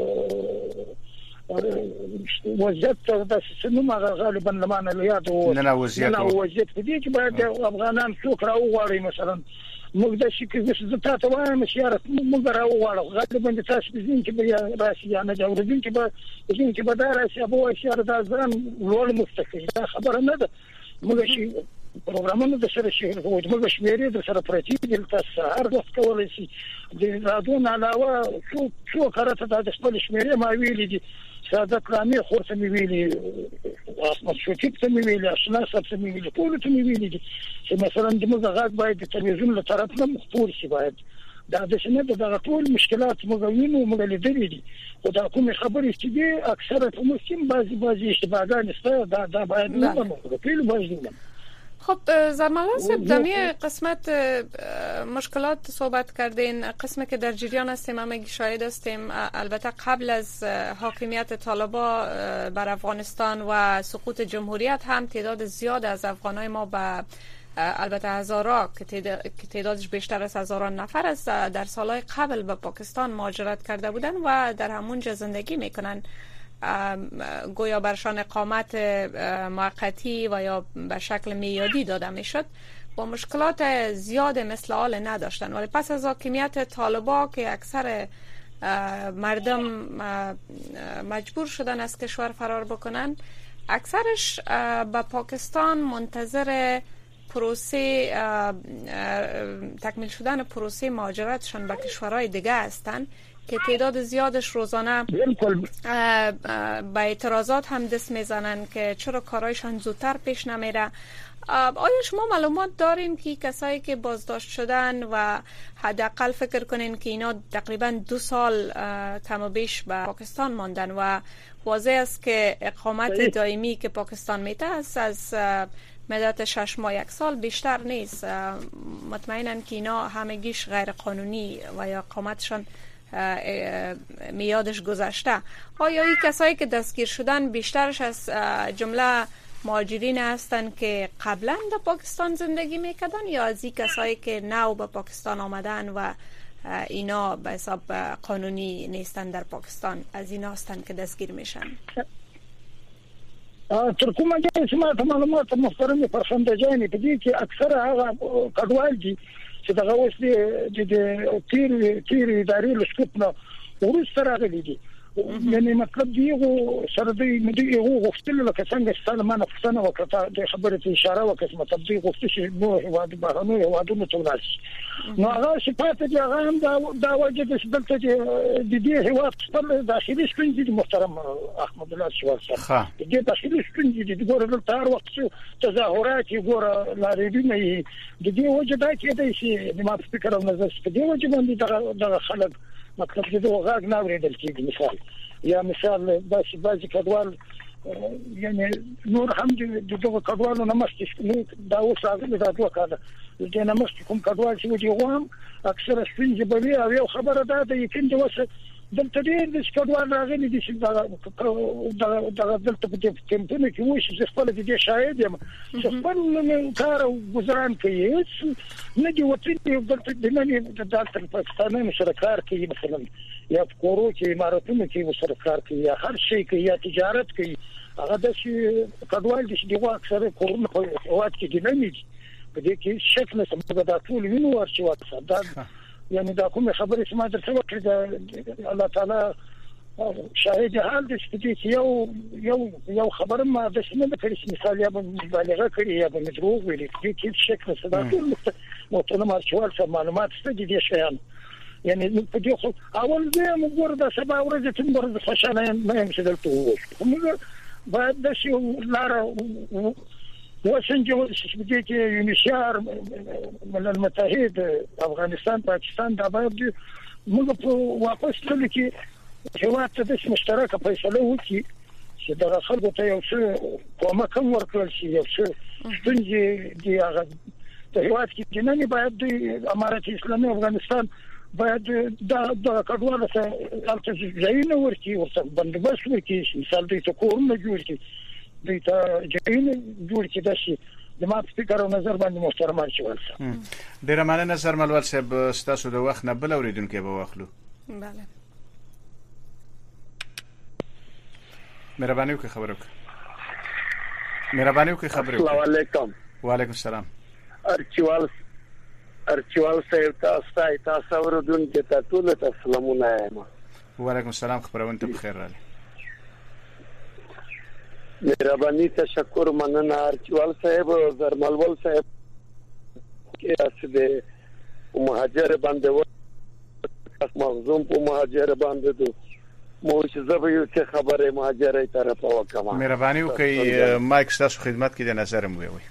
وضعیت د سنوم غالبا لمانه لیاد او نه وضعیت په دې کې باید افغانان څوک راوغواړي. مثلا موږ د شي کې زه تاسو وایم چې موږ راوغواړو غالبا د تاسو په ځین کې به راشي یا نه دا ورځین کې به ځین کې به دا راشي ابو اشاره دا ځان لوړ مستقیم دا خبره نه ده. موږ شي پروګرامونه د سره شي او موږ شمیرې د سره پرتی دي تاسو هر وخت کولای شي د رادون علاوه څو څو کارته د خپل شمیرې ما ویلې دي ساده کلامي خورته مې ویلي اسمت شوکیت ته مې ویلي اشنا صاحب ته مې ویلي ټول ته مې ویلي دي چې مثلا د موږ غږ باید د تلویزیون له طرف نه مخپور شي. باید دا د شنه د ټول مشکلات موږ وینو موږ لیدلې دي خو دا کومه خبرې چې دي اکثره په مسلم بعضي بعضي اشتباهات شته دا دا باید نه ومنو ټول باید. خب زرملوال صاحب دمی قسمت مشکلات صحبت کردین قسمی که در جریان هستیم همگی شاهد هستیم. البته قبل از حاکمیت طالبا بر افغانستان و سقوط جمهوریت هم تعداد زیاد از افغانای ما به البته هزارا که تعدادش بیشتر از هزاران نفر است در سالهای قبل به پاکستان مهاجرت کرده بودن و در همونجا زندگی میکنن. گویا برشان اقامت موقتی و یا به شکل میادی داده میشد با مشکلات زیاد مثل حال نداشتن. ولی پس از حاکمیت طالبا که اکثر مردم مجبور شدن از کشور فرار بکنن اکثرش به پاکستان منتظر پروسه تکمیل شدن پروسه مهاجرتشان به کشورهای دیگه هستند که تعداد زیادش روزانه بالکل به اعتراضات هم دست میزنن که چرا کارایشان زودتر پیش نمیره. آیا شما معلومات دارین که کسایی که بازداشت شدن و حداقل فکر کنین که اینا تقریبا دو سال کم و بیش به پاکستان ماندن و واضح است که اقامت دائمی که پاکستان میده است از مدت شش ماه یک سال بیشتر نیست، مطمئنن که اینا همگیش غیر قانونی و یا اقامتشان میادش گذشته. آیا این کسایی که دستگیر شدن بیشترش از جمله مهاجرین هستند که قبلا در پاکستان زندگی میکردن یا از این کسایی که نو به پاکستان آمدن و اینا به حساب قانونی نیستن در پاکستان، از اینا هستند که دستگیر میشن؟ تر کومه چې ما ته معلومات محترم پرخنده جاني په دې کې اکثره هغه کډوال دي چې دغه اوس د تیر تیر ادارې لسکوتنه ورسره راغلي دي. یعنی مطلب دی یو سره دی مدي یو غوښتل لکه څنګه چې سلمان افسانه وکړه د خبرې ته اشاره وکړه، مطلب دی غوښتل چې نو هواد بهرنو هوادونو ته ورسي. نو هغه صفات دي هغه هم دا دا وجه د دلته د دې هواد خپل داخلي ستونزې محترم احمد الله شوال صاحب د دې داخلي ستونزې د ګور د تار وخت تظاهرات ګور لاریدنه د دې وجه دا کې دی چې د ما فکر او نظر په دې وجه باندې دا خلک مطلب چې دا غاګ نه ورېدل کېږي. مثال یا مثال داسې بعضې کډوال یعنی نور هم د دغه کډوالو نه مخکې دا اوس راغلي دا دوه کاله د دې نه مخکې کوم کډوال چې دي هغه هم اکثره ستونزې به وي او یو خبره دا ده یقین دی اوس دلته ډېر د کډوال راغلي دي چې دغه دلته په دې کمپونه کې وایي چې خپل د دې شاهد یم چې خپل کار او ګزاران کوي نه دي وطن دلته د نه د دلته پاکستاني سره کار کوي، مثلا یا په کورو کې اماراتونو کې سره کار کوي یا هر شي کوي یا تجارت کوي. هغه د کډوال دي چې دغه اکثره کورونه په هواد کې دي نه دي په دې کې شک نه سم دا ټول وینو ورشي واکسه دا یعنی دا کومه خبره چې ما درته وکړه الله تعالی شاهد حال دې چې یو یو یو خبره ما د شنو د کړي مثال یا مبالغه کړي یا د دروغ ویلي کې شک نه صدا ټول محترم ارشوال سره معلومات ست دي شیان. یعنی په دې خو اول دې موږ د سبا ورځې تم ورځ خوشاله نه یم چې دلته وو موږ باید د شي لاره واشنطن چې دې کې یونیشار ملل متحد افغانستان پاکستان دا باید موږ په واپس تل کې هیواد ته د مشترکه فیصله وکړي چې دا خلکو ته یو څه کومه کوم ورکړل شي یو څه ستونزې دی هغه د هیواد کې د نن باید د امارات اسلامي افغانستان باید دا د کډوالو ته البته ځایونه ورکړي ورته بندوبست وکړي، مثال دوی ته کورونه جوړ کړي دوی ته ځایونه جوړ کړي. دا شي د ما فکر او نظر باندې محترم ارشوال صاحب ډیر مننه نظر ملول صاحب ستاسو د وخت نه بل اوریدونکو به واخلو. بله مهرباني وکړئ خبرو مهرباني وکړئ خبرو. السلام علیکم. وعلیکم السلام. ارچوال ارچوال صاحب تاسو تاسو اوریدونکو ته ټول ته سلامونه وایم. وعلیکم السلام. خبرونه ته بخیر راغلی. مهرباني تشکر مننه ارچوال صاحب زرملول صاحب کې اسده مهاجر باندې و مخزوم په مهاجر باندې دو مو چې زبې څه خبره مهاجرې طرف وکما. مهرباني وکړئ مایک تاسو خدمت کې د نظر مو وي.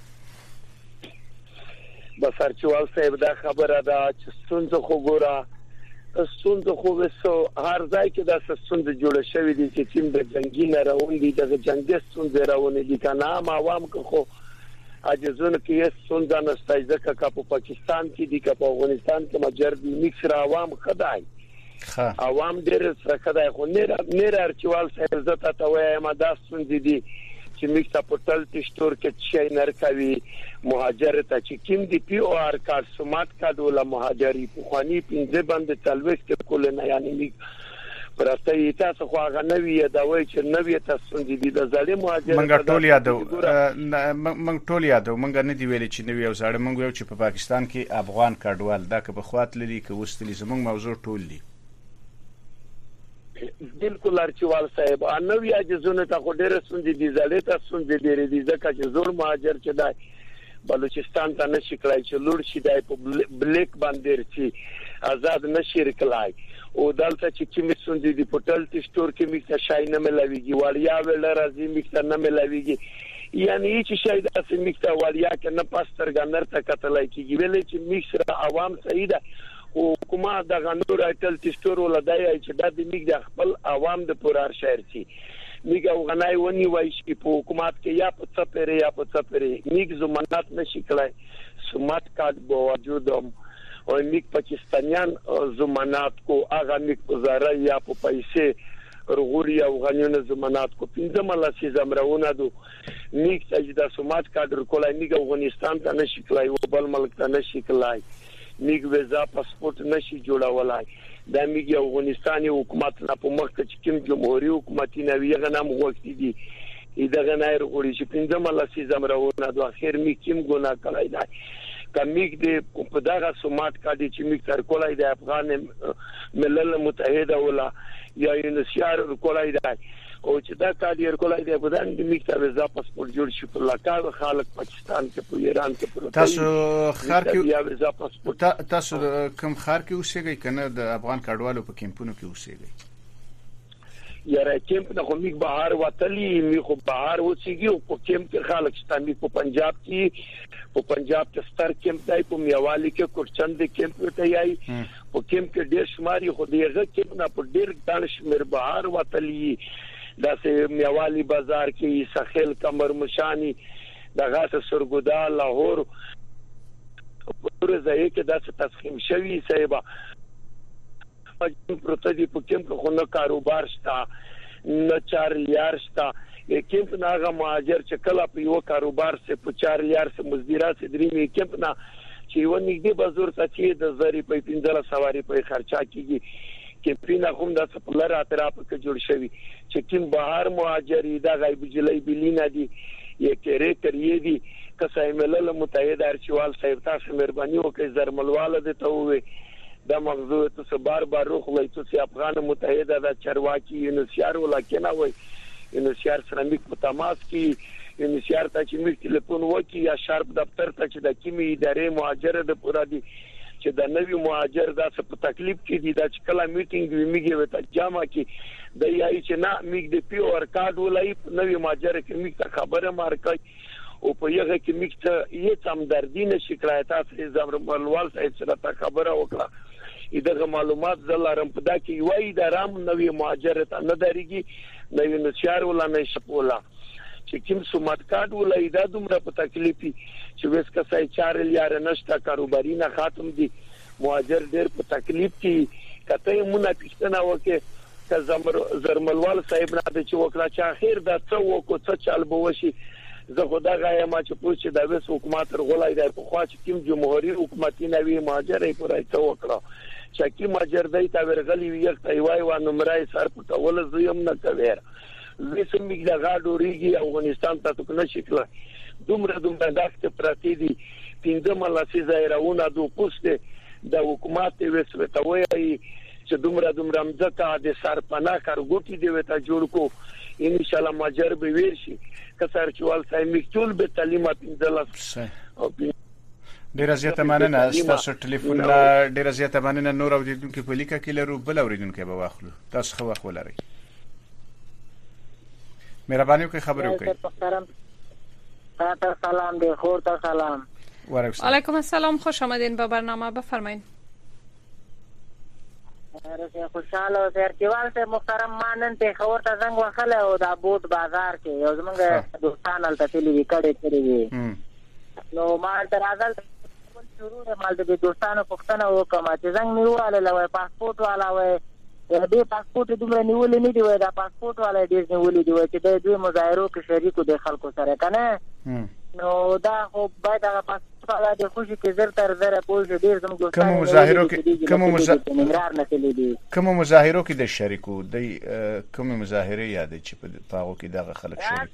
بس ارچوال صاحب دا خبره ده چې ستونزه خو ګوره ستونزه خو وسو هر ځای کې دا ستونزه جوړه شوې دي چې تیم د جنگي نه راوون دي د جنگي ستونزه راوون دي کنه ما عوام خو اجازه کې یې ستونزه نشته ځکه چې په پاکستان کې دي که په افغانستان کې مجر دي مکس را عوام خدای عوام ډېر سره خدای خو نه نه ارچوال صاحب زته ته وایم دا ستونزه دي چې میکسا پورتال تشتور کې چې نر کوي مهاجر ته چې کیم دی پی او آر کارت سمات کارت ولا مهاجری په خواني پنځه باندې تلويس کې کول نه یعنی میک پرسته تاسو خو هغه نوی دا وای چې نوی تاسو دې د ظالم مهاجر منګ ټول یادو منګ ټول یادو منګ نه دی ویل چې نوی او زړه منګ یو چې په پاکستان کې افغان کډوال دا که په خوات لري که وستلی زمونږ موضوع ټول دی. بالکل ارچوال صاحب انوی اجازه ته خو ډیره سندې دي زالته سندې ډیره دي ځکه چې زور مهاجر چې دای بلوچستان ته نشي کړای چې لور شي دای په بلیک باندې چې آزاد نشي کړای او دلته چې کومې ستونزې دي په ټلټ سټور کې میکته شای نه ملاویږي وړیا ویل راځي میکته نه ملاویږي یعنی چې شای داسې میکته وړیا کې نه پاستر ګنر ته کتلای کیږي ویل چې میکسر عوام صحیح ده او کومه د غنور ټلټ سټور ولدای چې د میک د خپل عوام د پورار شهر سي میګ او غنای ونی وای چې په حکومت کې یا په څپره یا په څپره میګ ضمانت نشي کړای سمات کارت باوجودم او میګ پاکستانیان ضمانت کو هغه میګ گزاره یا په پیسې رغوري او غنیونه ضمانت کو پنځه مله سي زمرونه دو میګ چې د سمات کارت کولای میګ افغانستان ته نشي کړای او بل ملک ته نشي کړای میګ ویزا پاسپورت نشي جوړولای د میګ افغانستاني حکومت نه په مخ کې کوم جمهوریت حکومت نه ویغه نام غوښتي دي دغه نه رغوري چې پنځه مله سي زمرونه دو اخر میګ کوم ګناه کړای دی کمیګ د په دغه سمات کارت چې میګ تر کولای د افغان ملل متحده ولا یا یونسیار کولای دی او چې دا کارت یې کولای دی په دغه میګ ته ویزا پاسپورت جوړ شي په لکه خلک پاکستان کې په ایران کې په تاسو خار کې یا ویزا پاسپورت تاسو کوم خار کې اوسېږئ کنه د افغان کډوالو په کیمپونو کې اوسېږئ یاره کیمپ نه خو میګ بهار وتلی می خو بهار وڅیږي او په کیمپ کې خلک شته می په پنجاب کې په پنجاب کې ستر کیمپ دی په میوالي کې کوټچند کیمپ ته یای په کیمپ کې ډیر شماري خو دیغه کیمپ نه په ډیر دانش مر بهار وتلی داسې میوالي بازار کې ساحل کمر مشانی دغه سرګودا لاهور ورځي کې داسې تسخیم شوی صاحب پروتدي په کیمپ خو نه کاروبار شته نه چار لیار شته کیمپ ناغه مهاجر چې کله په یو کاروبار سه په چار لیار سه مزدورات درې کیمپ نه چې و نږدې بازار ته چې د زری په پنځله سواری په خرچا کیږي کیمپینا کوم د سپلر اطراف کې جوړ شوی چې کوم بهر مهاجر دا غیب جلای بلینا دي یې کېره کړی دي کسای ملل متحده ارچوال صاحب تاسو مهرباني وکړئ زرملواله د ته وې دا موضوع ته بار بار روخ وای چې افغان متحده د چرواکی یونسیار ولاکنه وای یونسیار سره میک په تماس کې یونسیار ته چې میک ټلیفون وکي یا شارپ دفتر ته چې د کیمې ادارې مهاجر د پورا دي چې د نوی مهاجر د څه په تکلیف کې دي دا چې کله میټینګ وی میګي وته جامه کې د یای چې نه میک د پی اور کارت ولای نوی مهاجر کې میک ته خبره مارکای او په یغه کې میک ته یې تم دردی نشي کړای تاسو زمر ملوال سره ته خبره وکړه دغه معلومات زلارم په دا کې وای د رام نوی مهاجر ته نه دريږي نوی نشار ولا نه شپولا چې کوم سمات کارت ولای دا دومره په تکلیفي چې وس کسای چار لیار نشتا کاروباري نه ختم دي مهاجر ډېر په تکلیف کې کته مونږه پښتنه وکي که زمر زرملوال صاحب نه د چې وکړه چې اخر دا څو کو څه چل بوشي زه خدا غایا ما چې پوښتنه د وس حکومت غولای دی په خوا چې کوم جمهوریت حکومت نوی مهاجر یې پورای څو وکړه چې ماجر دای تا ورغلی یو ته وای و نمبرای سر پټول زویم نه کوي وسم میګ دا غاډوريږي افغانستان ته څنګه شکل دومره دومره داسته پراتی دي پینځه ملاسي ظاهرونه د پوسټه د حکومت وسوتوي چې دومره دومره مځکه د سرپنا کارګوټي دی وته جوړ کو ان شاء الله ماجر به ورشي کسر چوال سای میکتول به تعلیمات انځل او ډیر زیاته مننه تاسو ټلیفون لا ډیر زیاته مننه نور اوریدونکو په لیکه کې لرو بل اوریدونکو به واخلو تاسو خو وخت ولرئ مهرباني وکړئ خبرې وکړئ تاسو سلام دی خور ته سلام وعلیکم السلام خوش آمدین به برنامه بفرمایید رسې خوشاله او سرچوال ته محترم مانن ته خبر ته څنګه وخله او دا بوت بازار کې یو زمونږ دوستان الته تللی کړي کړي نو ما تر ازل شروع مال د دوستانو پښتنه وکم چې څنګه نیواله لوي پاسپورت والا وای دې پاسپورت دومره نیولې نه دی وای دا پاسپورت والا دې نیولې دی وای چې د دوی مظاهرو کې شریکو د خلکو سره کنه نو دا خو باید هغه پاسپورت والا د خوشي کې زر تر زر پوه ډیر زموږ کوم مظاهرو کې کوم مظاهرو کوم مظاهرو کې د شریکو د کوم مظاهره یاد چې په تاغو کې دغه خلک شریک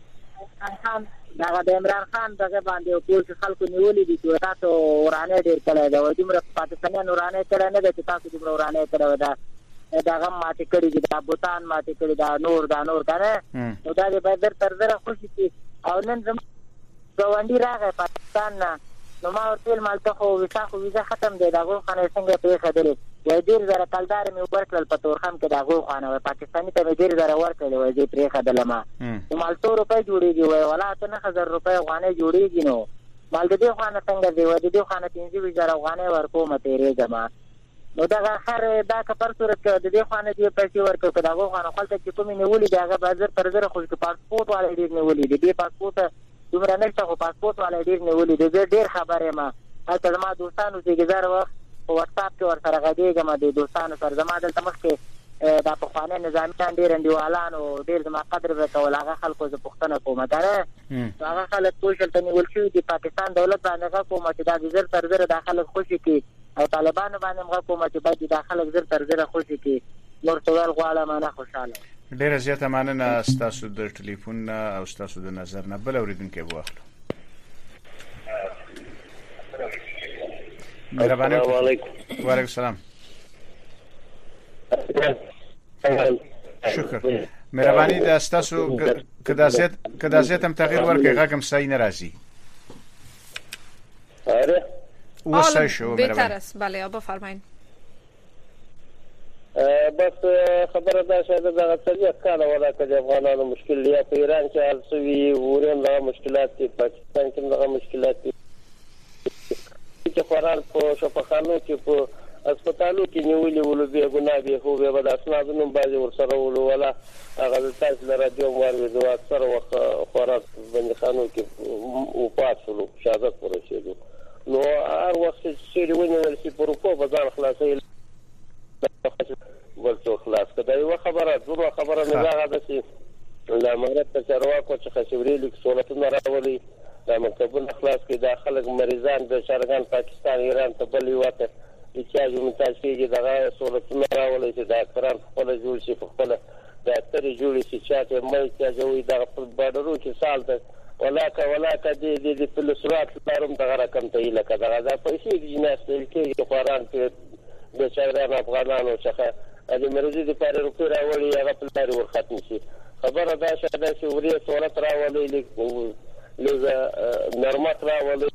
دا د عمران خان دغه باندې او ټول خلکو نیولې دي چې تاسو ورانه ډیر کړه دا وایي دومره پاکستانیان ورانه کړه نه چې تاسو دومره ورانه کړه دا دا غم ماته کړی دا بوتان ماته کړی دا نور دا نور کنه نو دا به در تر زره خوشي او نن زم ګوندی راغی پاکستان نه نو ما ورته مالته خو ویسا خو ویزا ختم دی دا غو خانه څنګه پرې خدلې وای ډیر زره کلدار مې ورکړل په تورخم کې دا غو خانه پاکستاني ته مې ډیر زره ورکړل وای دې پرې خدل ما نو مالته روپۍ جوړیږي وای ولا ته نه هزار روپۍ غانه جوړیږي نو مال دې خانه څنګه دی وای دې خانه پنځه زره غانه ورکوم تیرې جما نو دا اخر دا کفر صورت کې د دې خانه دې پیسې ورکړ دا غو خانه خپل ته کومې نیولې دا بازار پر زره خو پاسپورت والے دې نیولې دې پاسپورت دومره نشته خو پاسپورت والے ډیر نیولې دې ډیر خبره ما هلته زما دوستانو چې گزار وخت په واتساپ کې ورسره غږېږم د دوستانو سره زما دلته مخکې دا پخواني نظامیان ډېر انډیوالانو ډېر زما قدر به کول هغه خلکو زه پوښتنه کوم کنه هغه خلک ټول شلته نیول شوي دي پاکستان دولت باندې غږ کوم چې دا زر تر زره دا خلک خوشي کړي او طالبانو باندې هم غږ کوم چې باید دا خلک زر تر زره خوشي کړي نور څه ویل غواړم نه خوشحاله ډیره زیاته مننه ستاسو د ټلیفون او ستاسو د نظر نه بل اوریدونکو واخلو مهرباني وعليكم وعليكم السلام شکر مهرباني د ستاسو کدا زیات کدا زیات هم تغییر ورکړي غږم صحیح نه راځي اره وسه شو بهتر است بله بفرمایید بس خبره ده شاید دغه څلور کاله ولا کده افغانانو مشکل یا په ایران کې السوي ورن دغه مشکلات دي پاکستان کې دغه مشکلات دي چې قرار په شفاخانو کې په هسپتالو کې نیولې ولو به ګناه به خو به د اسنادونو باندې ورسره ولو ولا هغه تاسو لره د عمر د اکثر وخت قرار باندې خانو کې او پاتلو شهادت ورسېدو نو هر وخت چې ونیول شي په روپو بازار خلاصې ورته خلاص کړه یو خبره زما خبره نه راغله چې لا مغرب ته چارواکو چې خشوري لیک سہولتونه راولي دا مکتبونه خلاص کړي د خلک مریضان د شارګان پاکستان ایران ته بلې وته چې یو متاج کېږي دغه سہولتونه راولي چې دا قرار خپل جوړ شي خپل د اکثر جوړ شي چې مې چې جوړي د بارډرو کې سال ته ولا کا ولا کا دې دې په لسرات لارم دغه رقم ته لکه دغه دا پیسې دې نه استل کېږي قرآن کې د شهرانو افغانانو څخه د مرزي د پاره روپی راوړي هغه په لاري ورختم شي خبره دا شاده چې ورې سہولت راولي لیک لږه نرمت راولي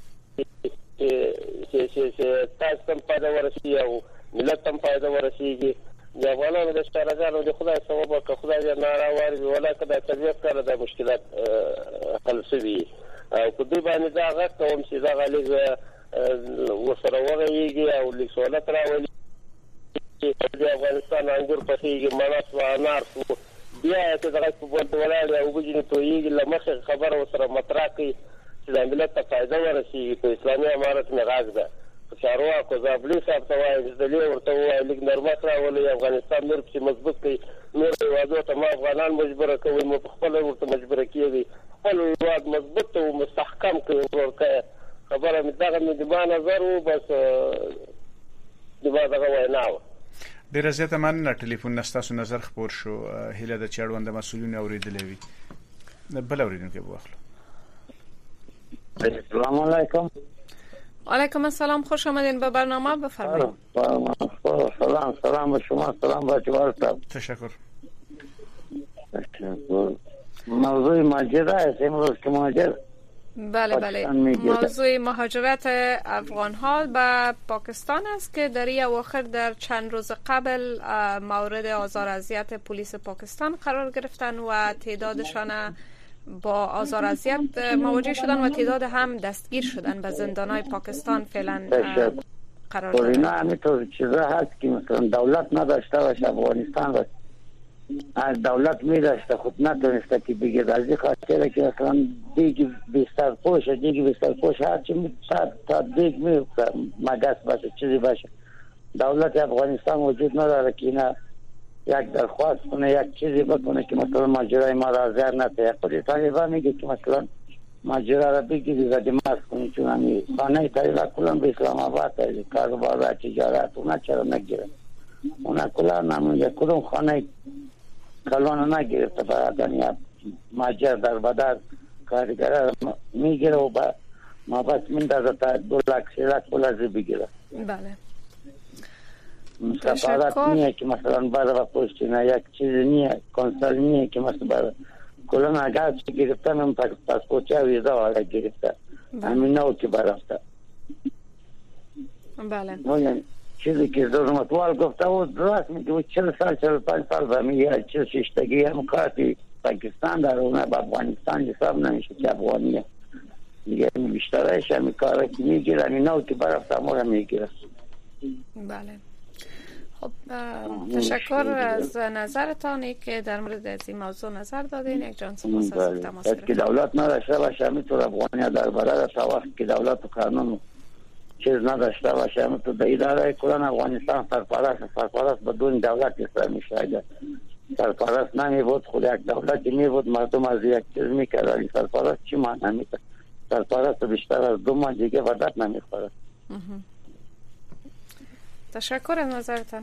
چې چې چې تاسو هم پیدا ورسي او ملت هم پیدا ورسيږي د افغانانو د شهرانو د خدای ثواب او خدای دې ناراواري ولا کدا طبيعت کړه د مشکلات حل شي او په دې باندې دا غږ کوم چې دا غالي وسره ورېږي او لیک سہولت راولي د افغانستان انګور پخېږي مناس و انار بیا چې دغه په بند ولاړ او بجنه تویږي لمخه خبر وسره مطرح کوي چې د ملت ته فائدہ ورسیږي په اسلامي امارت نه راځي ده چارواکو زابلی صاحب ته وایي د دې ورته وایي لیک نرمت راولي افغانستان نور چې مضبوط کوي نور وادو ته ما افغانان مجبور کوي مو خپل ورته مجبور کیږي خپل واد مضبوط او مستحکم کوي ورکه خبره مې دغه مې د ما نظر و بس د ما دغه ویناو ډیره زیاته مننه ټلیفون نستاسو نظر خبر شو هله د چړوند مسولین اوریدلې وي بل اوریدونکو واخلو السلام علیکم علیکم السلام خوش آمدین به برنامه بفرمایید سلام سلام به شما سلام به جوار صاحب تشکر موضوع مهاجرت است امروز که مهاجر بله بله موضوع مهاجرت افغان ها به پاکستان است که در این اواخر در چند روز قبل مورد آزار اذیت پلیس پاکستان قرار گرفتن و تعدادشان با آزار اذیت مواجه شدن و تعداد هم دستگیر شدن به زندانهای پاکستان فعلا قرار دارند. اینا همینطور چیزا هست که مثلا دولت نداشته باشه افغانستان را از دولت می داشته خود نتونسته که بگید از این خاطره که مثلا دیگه بیستر پوش دیگه بیستر پوش هرچی می تا دیگه می مگس باشه چیزی باشه دولت افغانستان وجود نداره که اینا یک درخواست کنه یک چیزی بکنه که مثلا ماجرای ما را زر نته خود طالبان میگه که مثلا ماجرا را بگیری زدی ماست کنی چون همی خانه طالبان کلان به اسلام آباد هایی کاروبار و تجارت اونا چرا نگیره اونا کلان نمونده کلون خانه کلان نگیرفته برادن یا ماجر در بدر کارگره میگیره و با ما بس من در تا دو لک سی لک پولازی بگیره بله سفارت نیه که مثلا بعد و پشتی نه یک چیز نیه کنسل نیه که مثلا کلان اگر چی گرفتن هم پاسپورت یا ویزا والا گرفته همین نوع که برفته. بله. یعنی چیزی که زرمتوال گفته بود راست میگه چهل سال چهل و پنج سال و میگه چهل ششتگی هم کارتی پاکستان در اونه با افغانستان حساب نمیشه که افغانیه دیگه بیشترش همی کاره که میگیره همی نو که برفت همون هم میگیره. بله. خب تشکر از نظرتانی که در مورد از این موضوع نظر دادین. یک جان سپاس از تماس گرفتن. که دولت نداشته باشه همینطور افغانیه در برای تا وقت که دولت و قانون چیز نداشته باشه همینطور در اداره کلان افغانستان سرپرست سرپرست بدون دولت اسلامی شاید سرپرست نمی بود خود یک دولتی می بود مردم از یک چیز میکرد ولی سرپرست چی معنی میکرد سرپرست بیشتر از دو ماه دیگه وردت نمیخوره. تشکر از نظرتان.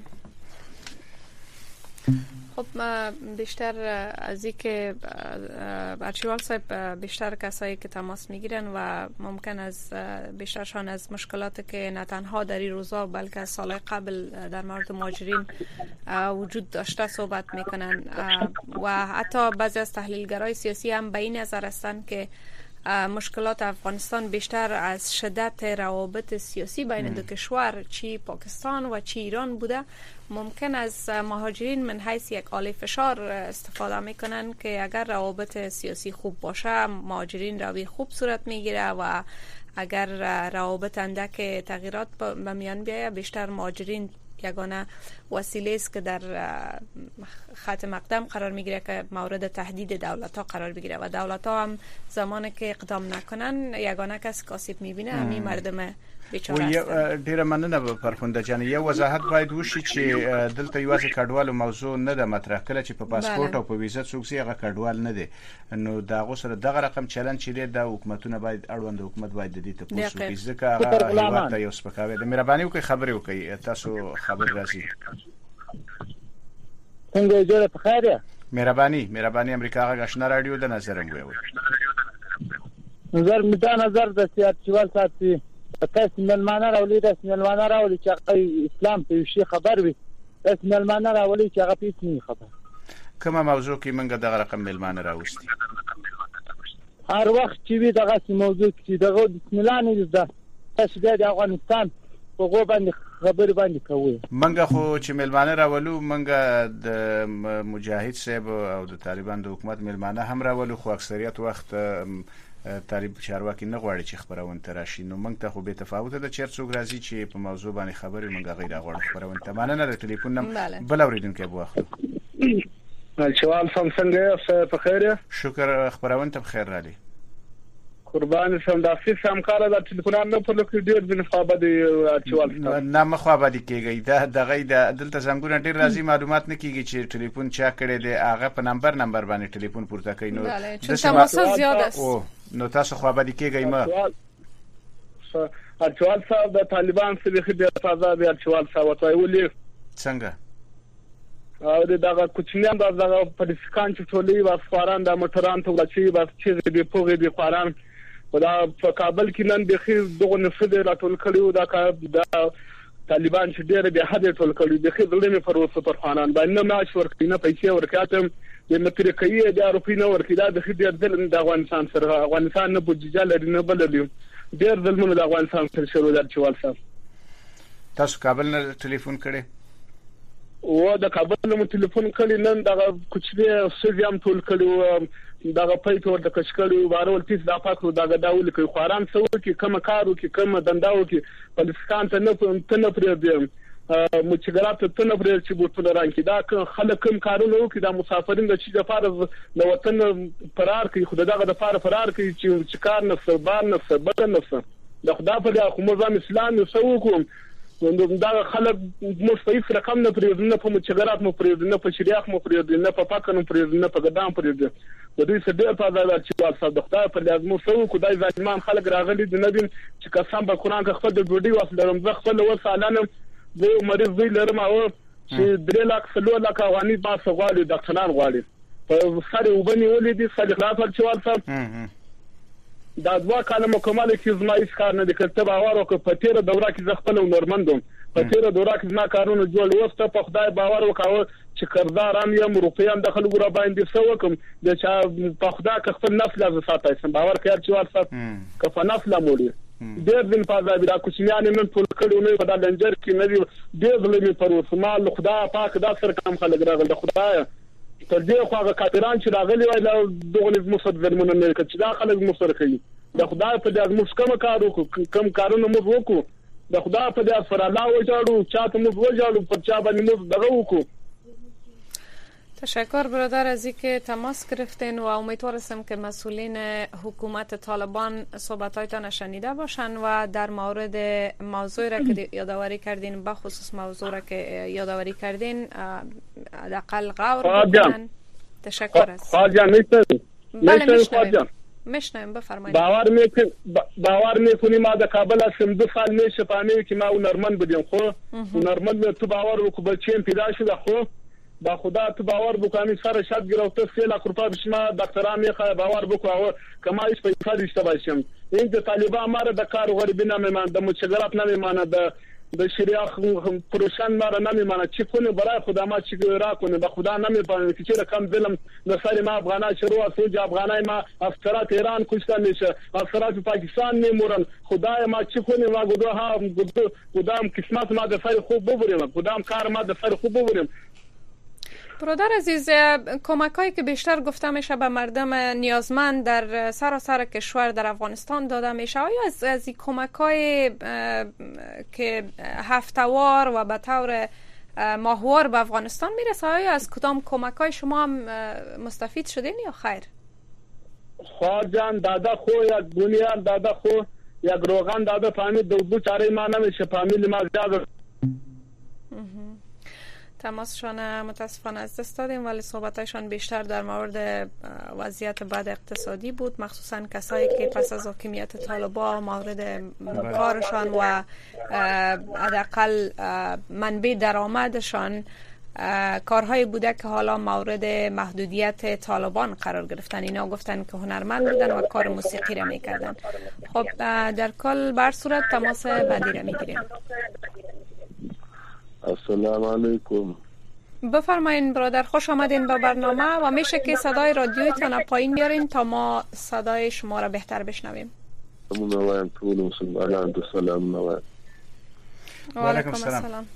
خب بیشتر از این که ارچیوال صاحب بیشتر کسایی که تماس میگیرن و ممکن از بیشترشان از مشکلاتی که نه تنها در این روزا بلکه از سال قبل در مورد مهاجرین وجود داشته صحبت میکنن و حتی بعضی از تحلیلگرای سیاسی هم به این نظر هستند که مشکلات افغانستان بیشتر از شدت روابط سیاسی بین دو کشور چی پاکستان و چی ایران بوده. ممکن از مهاجرین من حیث یک آله فشار استفاده میکنن که اگر روابط سیاسی خوب باشه مهاجرین روی خوب صورت میگیره و اگر روابط اندک تغییرات به میان بیایه بیشتر مهاجرین یگانه وسیله است که در خط مقدم قرار میگیره که مورد تهدید دولت ها قرار بگیره و دولت ها هم زمانی که اقدام نکنن یگانه کس کاسب میبینه همین مردم بیچاره است. ډیره مننه به فرخنده جان. یو وضاحت باید وشي چې دلته یوازې کډوالو موضوع نه ده مطرح کله چې په پاسپورت او په ویزا څوک سي هغه کډوال نه دي نو دا غو سره دغه رقم چلن چې د حکومتونه باید اړوند حکومت باید د دې ته پوسو ځکه هغه هیواد ته یو سپکاوی د مهرباني وکړي خبرې وکړي تاسو خبر راځي. څنګه جوړه په خیره مهرباني مهرباني امریکا هغه آشنا رادیو د نظرم وي نظر مدا نظر د سیاستوال ساتي تاسو ملمانه راولي د ملمانه راولي چې اسلام په شي خبر وي تاسو ملمانه راولي چې هغه پیس نه خبر کومه موضوع کې منګه دغه رقم ملمانه راوستي هر وخت چې وي دغه موضوع کې دغه بسم الله نه ده تاسو د افغانستان په غو باندې خبر باندې کوي منګه خو چې ملمانه راولو منګه د مجاهد صاحب او د طالبان د حکومت ملمانه هم راولو خو اکثریت وخت طالب چارواکي نه غواړي چې خبرونه تراشي نو موږ ته خو به تفاوت ده چې څوک راځي چې په موضوع باندې خبرې موږ غیر غواړو خبرونه ته مننه د ټلیفون نم بل اوریدونکو په وخت الشوال سم څنګه په خیره شکر خبرونه ته بخیر را لې قربان شم د افیس هم کار د ټلیفون نه په لکه ډیر د نخابه د الشوال نه مخابه د کېږي دا دغه د دلته زنګونه ډیر راځي معلومات نه کیږي چې ټلیفون چا کړی دی هغه په نمبر نمبر باندې ټلیفون پورته کوي نو د تماس زیات است نو تاسو خو به د کېږي ما الشوال صاحب د طالبان سره خدای فضا د الشوال صاحب ته ولي څنګه او دغه کوچنیان دغه پاکستان چې ټولي و افغان د موټران ته ورچی و چې د پوغې د قران دا په کابل کې نن د خیر دغه نفذ راټول کړیو دا د طالبان چې ډېر به حد ټول کړی د خیر دلته پر وسه پر خانان باندې معاش ورکړي نه پیسې ورکاتم د مترکې د روپی نه ورکړي دا د خیر د افغانستان سره افغانستان نه بوجي لري نه بللی ډېر ظلمونه د افغانستان سره شروع در چوال صاحب تاسو کابل نه ټلیفون کړی و د کابل نه ټلیفون کړی نن دا کوچنی سوزیم ټول کړو دغه پېټور د کشکړو بارول تیس د افاکو دغه داول کې خوران څو کې کوم کارو کې کوم دنداو کې پاکستان ته نه تنه پرې دی مچګرات ته نه پرې چې بوتل رانکی دا خلک کوم کارونه وکړي د مسافرین د چې د فارغ د وطن فرار کوي خو دغه د فار فرار کوي چې کار نه سبان نه سبد نه د خدا په خو نظام اسلامي سو کوم دا خلک مستعف رقم نه پرې نه په مچګرات مو پرې نه په شریعت مو پرې نه په پاک نه پرې نه په ګدام پرې د دوی څه ډېر په ځای چې واسه د خدای په لازمو سو کو دای ځمان خلک راغلي د نبی چې قسم په قران کې خپل د ډوډۍ واسه لرم زه خپل وسالانه زه مریض دی لرم او چې درې لک سلو لک اوانی ما سغالي د ډاکټران غواړي په سره وبني ولې دي صالح خلاص چوال صاحب دا دوا کاله مکمل کې زما هیڅ کار نه د کتاب اوارو کو په تیر دوره کې زه خپل نورمندم په تیر دوره کې ما کارونه جوړ وسته په خدای باور وکاوه چې کردارم یم روپیان د خلکو را باندې سو کوم د چا په خدا که خپل نفس لازم ساتای سم باور کوي چې ورسات که په نفس لا موړي ډېر دن پازا بیا کوچنیان نن ټول کړو نه په د لنجر کې نه دی ډېر ظلمي پر وسمال خدا پاک دا سر کم خلک راغل د خدای تر دې خو هغه کاتران چې راغلي وای له دغه مصد ظلمونه نه کړي دا خلک مصر کوي د خدای په دې موږ کوم کار وکړو کوم کارونه موږ وکړو د خدای په دې سره الله وجاړو چاته موږ وجاړو پر چا باندې موږ دغه وکړو. تشکر برادر از اینکه تماس گرفتین و امیدوار هستم که مسئولین حکومت طالبان صحبت‌هایتان شنیده باشند و در مورد موضوعی را که یادآوری کردین به خصوص موضوع را که یادآوری کردین حداقل غور بکنن. تشکر است. خواجه میتونید میشنویم میشنویم بفرمایید. باور میکنید باور میکنید ما در کابل هستم دو سال میشه فهمیدم که ما هنرمند بودیم خو هنرمند تو باور وکړه بچیم پیدا شده خو با خدا تو باور بکنی سر شب گرفته سه لاک روپیه بشما دکترا میخواد باور بکنه کما هیچ پیسه داشته باشم این که طالبان ما را در کار غریبی نمیمان در مشکلات نمیمانه در در شریعه پروشان ما را نمیمانه چی کنه برای خدا ما چی را کنه به خدا نمیفهمه که چرا کم دلم نصر ما افغانای شروع سوج افغانای ما افسرات ایران کشته میشه افسرات پاکستان میمورن خدای ما چی کنه ما گدو ها گدو گدام قسمت ما در سر خوب ببریم گدام کار ما در سر خوب ببریم. برادر عزیز کمک‌هایی که بیشتر گفته میشه به مردم نیازمند در سراسر کشور در افغانستان داده میشه آیا از از این کمک‌های که هفته‌وار و به طور ماهوار به افغانستان میرسه آیا از کدام کمک‌های شما هم مستفید شدین یا خیر؟ خواجان دادا خو یک دنیا دادا خو یک روغن دادا فهمید دو دو چاره ما نمیشه فامیل ما زیاد تماسشان متاسفانه از دست دادیم ولی صحبتایشان بیشتر در مورد وضعیت بد اقتصادی بود مخصوصا کسایی که پس از حاکمیت طالبان مورد کارشان و حداقل منبع درآمدشان کارهایی بوده که حالا مورد محدودیت طالبان قرار گرفتن. اینا گفتن که هنرمند بودن و کار موسیقی را میکردن. خب در کل بر صورت تماس بعدی را میگیریم. السلام علیکم. بفرمایین برادر خوش آمدین به برنامه و میشه که صدای رادیویتون پایین بیارین تا ما صدای شما را بهتر بشنویم. منوان طول مسلمان دو سلام نوان. و علیکم السلام.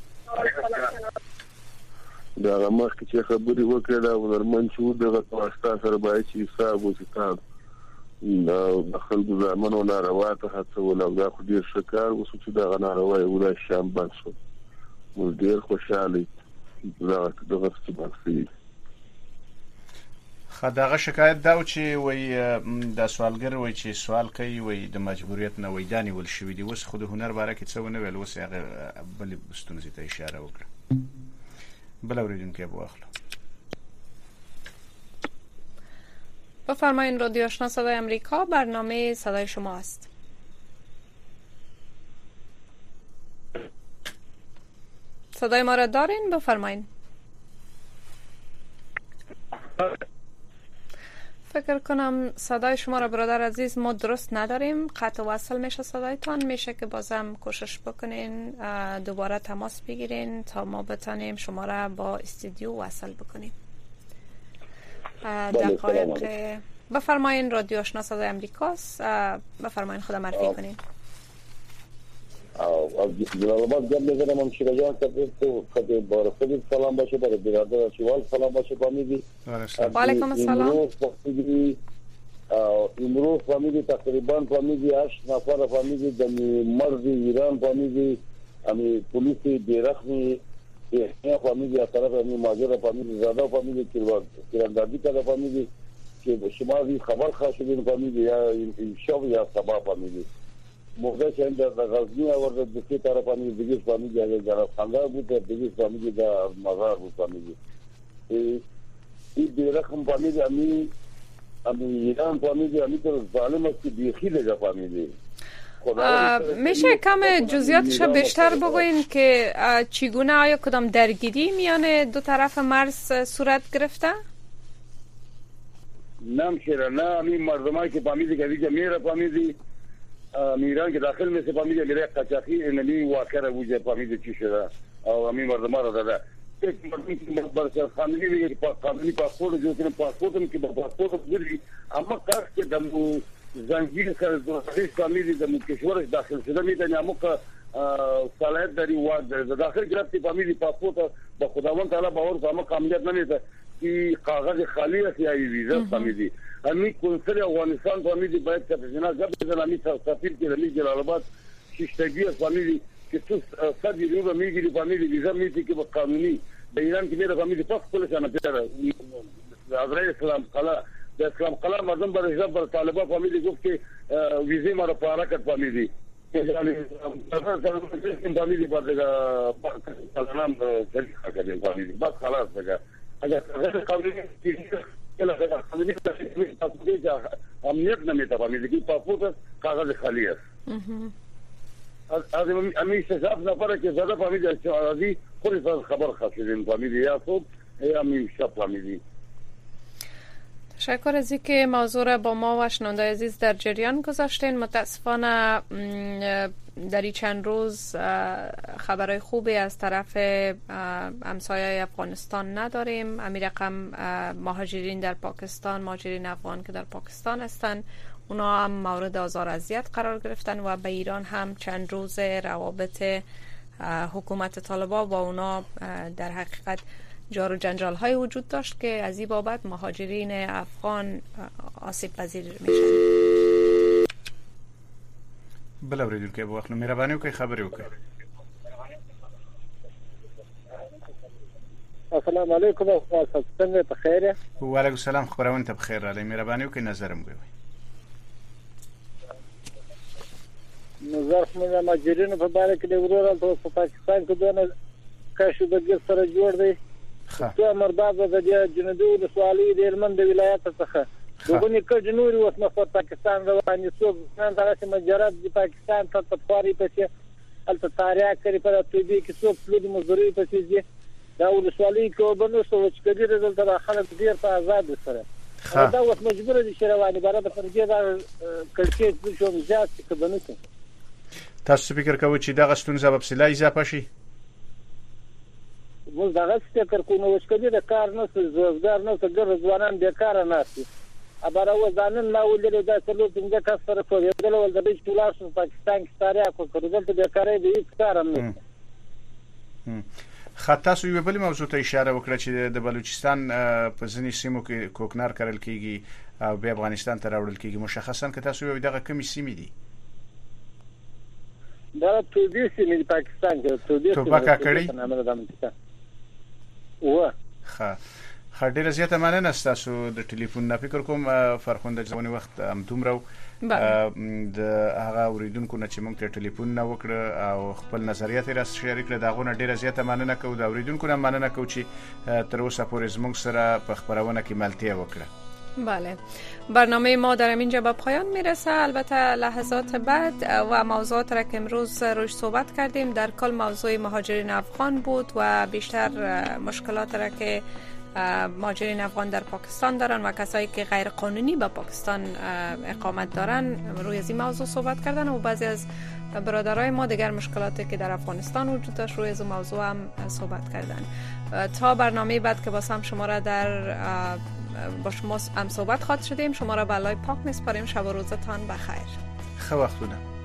دا مخ چې خبرې وکړه دا ورمن چې دغه واسطه سره باید چې حساب وکړي دا خلکو زمانو ناروا ته هڅول او دا خو ډیر شکار وسو چې دا ناروا یو د شام بنسو مو ډیر خوشاله دا دغه څه باندې خداغه شکایت دا چې وای د سوالګر وای چې سوال کوي وای د مجبوریت نه وېدانی ول شوې دي وس خو د هنر باره کې څه ونه ویل وس هغه بل بستونزي ته اشاره وکړه بل اوریدونکو به واخلو. بفرمایین رادیو آشنا صدای امریکا برنامه صدای شما است. صدای ما را دارین بفرمایین. فکر کنم صدای شما را برادر عزیز ما درست نداریم قطع وصل میشه صدایتان میشه که بازم کوشش بکنین دوباره تماس بگیرین تا ما بتانیم شما را با استودیو وصل بکنیم. دقایق بفرمایین رادیو آشنا صدای امریکاست بفرمایین خدا معرفی کنین. او جناب جان میگم من شیراجان تو خدای بار خودت سلام باشه برای برادر شوال سلام باشه فامیلی و علیکم السلام. امروز فامیلی تقریبا فامیلی هشت نفر فامیلی در مرز ایران فامیلی امی پولیس بیرخمی احنا فامیلی از طرف امی ماجر فامیلی زاده فامیلی تیراندازی کرده فامیلی که شما خبر خواهد شدین فامیلی یا شب یا صبح فامیلی موقع چند در غزنی آورد دوستی طرف فامیلی دیگه فامیلی اگر جناب خانده بود دیگه فامیلی در مزار بود فامیلی این بیرخم فامیلی امی امی ایران فامیلی امی تو ظالم است که بیخی لگه فامیلی. میشه کم جزئیاتش بیشتر بگوین که چگونه آیا کدام درگیری میان دو طرف مرز صورت گرفته؟ نمیشه نه امی مردمایی که فامیلی که دیگه میره فامیلی ایران کې داخل مې په فامیلی لري قاچاقي انني واکره وجه فامیلی چې شته او امي مردمه ده چې مردم برسر فامیلی په قانوني پاسپورت جو کې پاسپورت کې په پاسپورت لري اما کار کې د زنجیر سره د فامیلی د مکشور داخل شته مې د امو صلاحیت لري و د داخل ګرفتي فامیلی پاسپورت به خداوند تعالی باور کوم کامیاب نه نه چې کاغذ خالی یا ویزا فامیلی امي کنسل افغانستان فامیلی باید تفصیلا قبل از امي سفیر کې رمی جلال آباد ششتګي فامیلی چې څو صد یورو میګری فامیلی ویزا میتي کې په قانوني د ایران کې د فامیلی په خپل شان پیره حضرت اسلام قلا د اسلام قلا مردم بر حساب بر طالبہ فامیلی گفت ویزه مارا پارا کټ فامیلی یعنی فامیلی بدلګه پاکستان ځکه کوي فامیلی بس خلاص ده اگر غیر قانوني کله غیر قانوني تاسو دې امنیت نه میته فامیلی کې پاسپورت کاغذ خالی است از امي شجاعت نفر که زده فامیلی اشتراکی خودی خبر خواستیم فامیلی یا صوب یا امي شب فامیلی. تشکر از اینکه موضوع را با ما و شنونده‌های عزیز در جریان گذاشتین. متاسفانه در این چند روز خبرهای خوبی از طرف همسایه افغانستان نداریم. امی رقم مهاجرین در پاکستان، مهاجرین افغان که در پاکستان هستند، اونا هم مورد آزار اذیت قرار گرفتن و به ایران هم چند روز روابط حکومت طالبان با اونا در حقیقت جار و جنجال های وجود داشت که از این بابت مهاجرین افغان آسیب پذیر میشن. بله اوریدونکو که وخت مهرباني وکړئ خبرې وکړئ. السلام علیکم استاد څنګه په خیر؟ وعلیکم السلام خبرونه ته بخیر راغلی. مهرباني وکړئ نظرم وګورئ. نظر مې مهاجرینو په اړه کې د ورور په پاکستان کې دونه کاشو د سره جوړ دی. څو مرداد د جنوبي ولسوالۍ د هلمند د ولایت څخه دغه کې جنوري اوس نه په پاکستان روان دي. څو نن دغه مجرد د پاکستان ته تطواري پسې البته تاریخ کوي په توبې کې څو فلود مزوري پسې دي دا ولسوالۍ کې وبنو څو چې کډي رزلت خلک ډیر په آزاد سره دا اوس مجبور دي شرواني بره د فرجه دا کلکې د شوم زیات کې بنو. تاسو فکر کوئ چې دغه ستونزه به بسلا اضافه شي؟ موږ دغه فکر کوو نو چې د کار نه روزګار نه څنګه ځوانان بیکاره ناشي. اباره و ځانن ما ولې دا څلور څنګه کار سره کوي د ول د بیچ ټولار په پاکستان کې تاریخ کو کړو د بیکاره دی کار نه. خاطر سو یو بل موضوع ته اشاره وکړه چې د بلوچستان په ځینې سیمو کې کوکنار کارل کیږي او به افغانستان ته راوړل کیږي. مشخصا که تاسو یو دغه کومې سیمې دي؟ دا توبې سیمې پاکستان کې توبې توبه کړی و ښه ښه ډیره زیاته مننه ستاسو د ټلیفون نه. فکر کوم فرخنده ځونی وخت هم دومره د هغه اوریدونکو نه چې موږ ته ټلیفون نه وکړ او خپل نظریات را شریک کړل دا غونه ډیره زیاته مننه کوو. د اوریدونکو نه مننه کوو چې تر اوسه پورې زموږ سره په خبرونه کې ملتیا وکړه. بله برنامه ما در اینجا به پایان میرسه. البته لحظات بعد و موضوعات را که امروز روش صحبت کردیم در کل موضوع مهاجرین افغان بود و بیشتر مشکلات را که مهاجرین افغان در پاکستان دارن و کسایی که غیر قانونی به پاکستان اقامت دارن روی از این موضوع صحبت کردن و بعضی از برادرای ما دیگر مشکلاتی که در افغانستان وجود داشت روی از این موضوع هم صحبت کردن. تا برنامه بعد که باز هم شما را در با شما هم صحبت خواهد شدیم. شما را به الله پاک میسپاریم. شب و روزتان بخیر. خب وقتونه